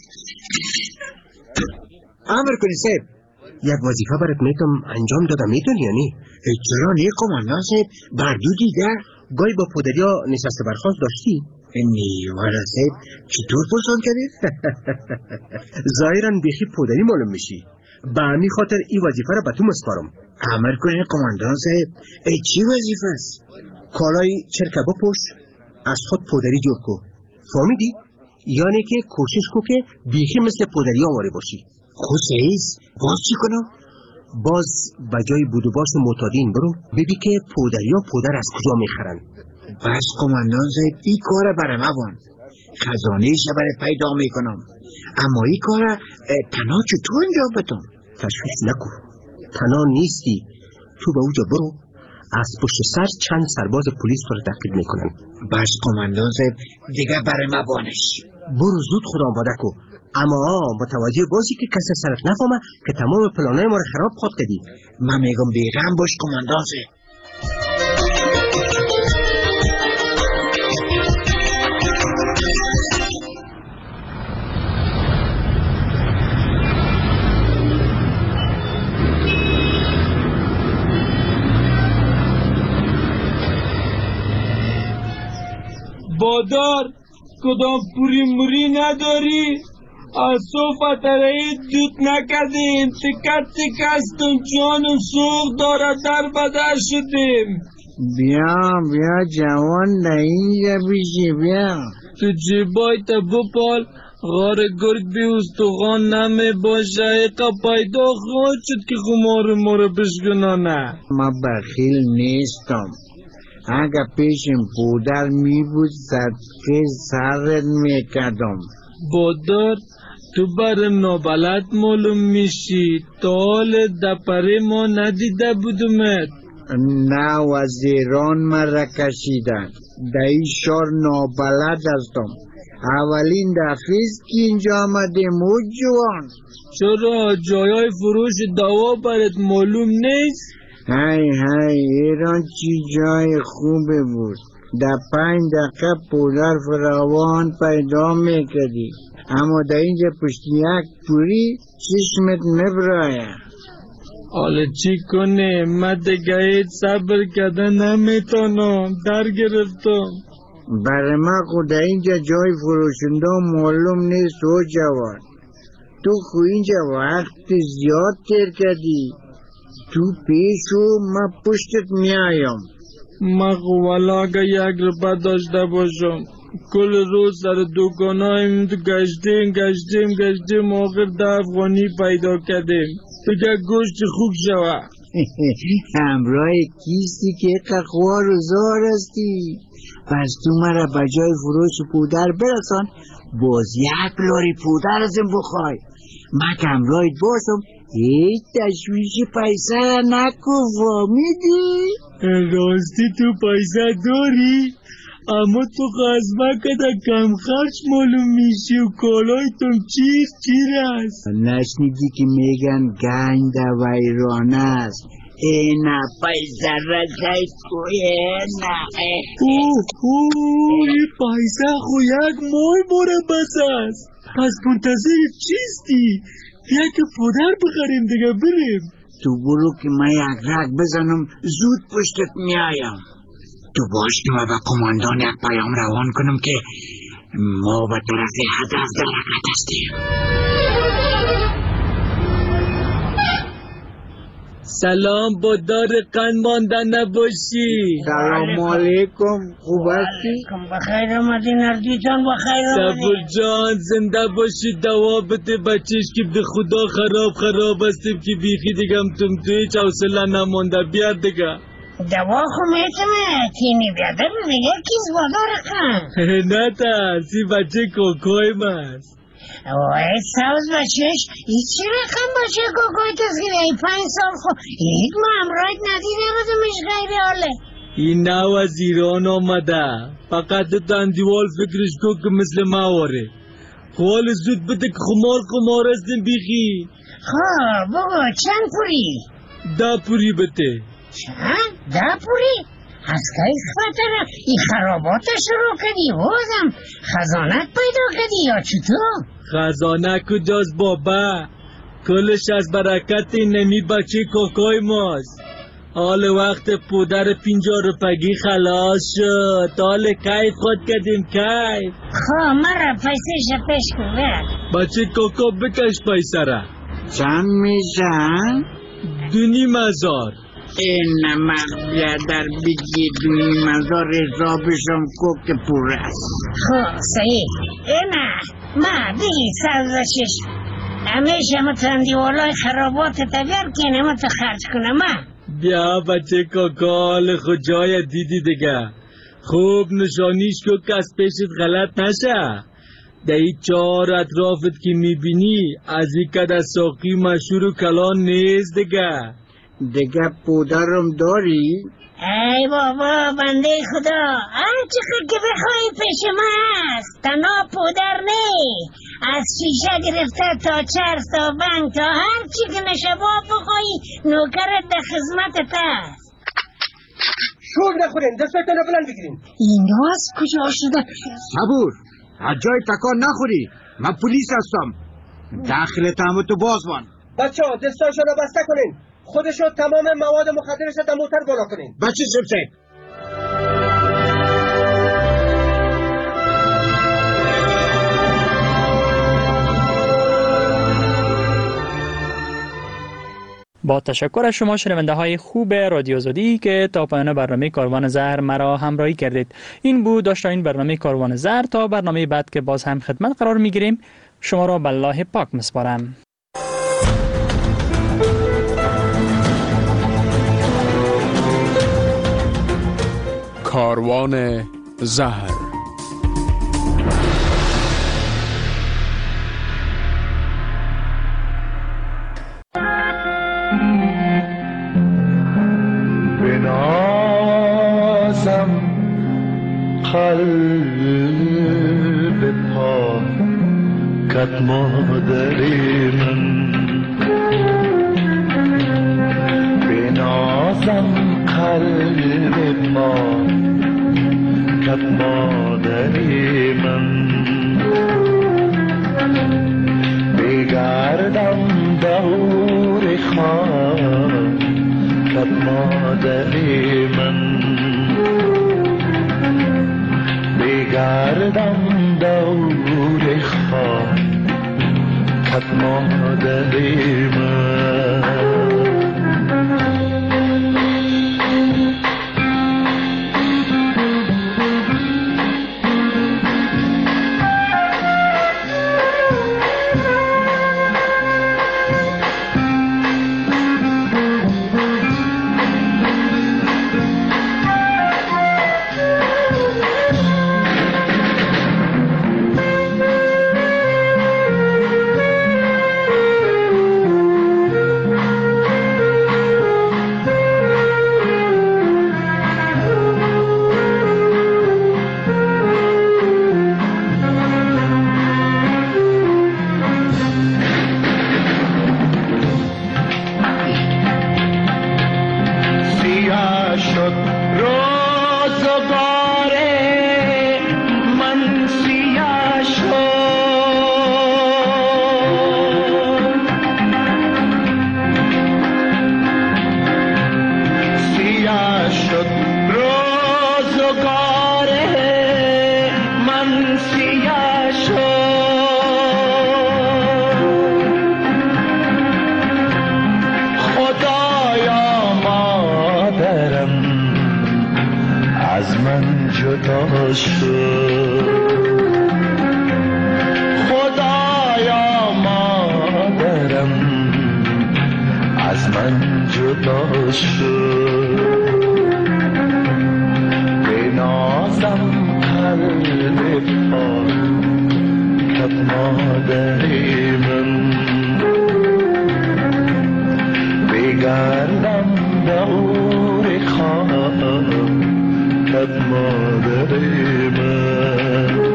امر کنی صاحب. یک وظیفه برات میتونم انجام دادم، میتونی یا نی؟ چرا نی قماندان صاحب؟ بردو دیگر گاهی با پودریا نشست برخواست داشتی؟ نی والا صاحب چطور پرسان کردی؟ ظاهرا بیخی پودری معلوم میشی. به همین خاطر این وظیفه را به تو مسپارم. امر کنی قماندان صاحب. چی وظیفه است؟ کالای چرکه بپوش، از خود پودری جور کو. فهمیدی؟ یعنی که کوشش کو که بیخی مثل پودری آواره باشی. خود سعیز باز چی کنم؟ باز به جای بودوباس معتادین برو ببی که پودریا پودر از کجا میخرن. بس قماندان صاحب این کار برای موان خزانه شبر پیدا میکنم، اما این کار تنها چطور انجام بدم؟ تشویش نکن، تنها نیستی. تو به اوجا برو، از پشت سر چند سرباز پلیس تو رو تعقیب میکنن. بس قماندان صاحب دیگه برای موانش. برو زود خود آماده کو، اما متوجه باشی که کسی سرت نفهمه که تمام پلانای ما رو خراب خود کردی. من میگم بیغم باش قماندان صاحب. بادار کدام پوری موری نداری؟ از صوفت رایی دوت نکردیم، تکت تکستم جانم سوخ دارد در بدر شدیم. بیا جوان اینجا بیشی بیا. تو جیبای تا بپال غار گرگ بی استخوان نمی باشه. ایقا پیدا خواهد شد که خمار ما رو بشکنانه. ما بخیل نیستم. اگه پیشم پودر می بود صدقه سرت میکردم. بادار تو برم نابلد معلوم میشی، تا حال دپره ما ندیده بودمت. نه وزیران مرا کشیدن، در این شهر نابلد هستم. اولین دفعیست که اینجا آمدیم او جوان. چرا جایای فروش دوا برات معلوم نیست؟ های ایران چی جای خوبه بود. در 5 دقیقه پودر فراوان پیدا میکردی، اما در اینجا پشت یک پوری چشمت نبرایه. حالا چی کنه؟ من دیگه صبر کردن نمیتونم، در گرفتم. برای من خود در اینجا جای فروشنده معلوم نیست او جوان. تو خو اینجا وقت زیاد تیر کردی. تو پیشو من پشتت میایم. من والا اگه 1 روپه داشته باشم کل روز سر دکانایم گشتیم آخر 10 افغانی پیدا کردیم. دیگه گوشت خوب شوه. همراه کیستی که قخوار و زار هستی. پس تو مرا بجای فروش پودر برسان، باز 1 لاری پودر ازم بخوای. من که همراهت باشم هیچ تشویش پیسه نکو. فهمیدی؟ راستی تو پیسه داری؟ اما تو خزمه کده کم خرچ معلوم میشی و کالایتون چیر است. نشنیدی که میگن گنج در ویرانه است. اینا پیسه رسای توی نه. این پیسه خو 1 ماه باره بس است. پس منتظر چیستی؟ یک پودر بخریم دیگه بریم. تو برو که من 1 رگ بزنم زود پشتت میایم. تو باش که من به قماندان 1 پیام روان کنم که ما به طرف هدف در حرکت هستیم. سلام بادار قند مانده نباشی. سلام علیکم، خوب هستی؟ بخیر آمدی نردی جان، بخیر آمدی. صبر جان زنده باشی، دوا بده بچهش که به خدا خراب هستیم که بیخی دیگم تو هیچ حوصله نمانده. بیار دیگه دوا خو میتونه تینی بیاده دیگه کیز بادار قند. نه ترسی بچه کوکوی ماست. وای سوز بچهش این چی رقم بچه کوکوی تسگیره 5 سال خو هیچ ما همراهت ندیده بودمش غیر حاله. این نو از ایران آمده، فقط دندیوال فکرش کو که مثل ما واره. حال زود بده که خمار هستیم بیخی. بگو چند پوری؟ 10 پوری بده. چند؟ 10 پوری؟ از کی خاطر این خرابات شروع کردی؟ بازم خزانت پیدا کردی یا چطور؟ خزانه کجاست بابا؟ کلش از برکت نمی بچه کوکوی ماست. حال وقت پودر 50 روپگی خلاص شد. حال کیف خود کردیم کیف. خواه مرا پیسش پیش کنه. بچه کوکو بکش پیسه را. چند میشن؟ 2,500. این بیادر بگی 2,500 حسابشم که پور است. خواه سعید اینا ما دیگه 106 همیشه متندی والای خرابات تبیر که نمتو خرج کنم ما. بیا بچه کاکال خود جای دیدی دیگه. خوب نشانیش که از پیشت غلط نشه. دهی 4 اطرافت که میبینی از این که در ساقی مشهور و کلان نیست دیگه. دیگه پودرم داری؟ ای بابا بنده خدا هر چقدر که بخوایی پیش ما هست. تنها پودر نی از شیشه گرفته تا چرس تا بنگ تا هر چی که نشباب بخوایی نوکرت در خدمتت هست. شور نخورین دستتون رو بلند بگیرین. این راز کجا شده؟ صبور از جای تکان نخوری. من پلیس هستم. داخل تامتو باز بان. بچه ها دستاشو رو بسته کنین. خودشو تمام مواد مخدرش در موتر بالا کنین. بچه سبسه با تشکر از شما شنونده های خوب رادیو آزادی که تا پایان برنامه کاروان زر مرا همراهی کردید. این بود داشته این برنامه کاروان زر. تا برنامه بعد که باز هم خدمت قرار میگیریم شما را به الله پاک مسپارم. کاروان زهر. بنازم قلب پاکت مادری من، بنازم قلب پاکت مادری من، بگردم دور خاکت مادری من، بگردم دور خاکت مادری من. خدایا مادرم از من جدا شد، بنازم قلب پاکت مادری من، بگردم دور خاکت مادری من.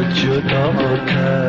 جدا کرد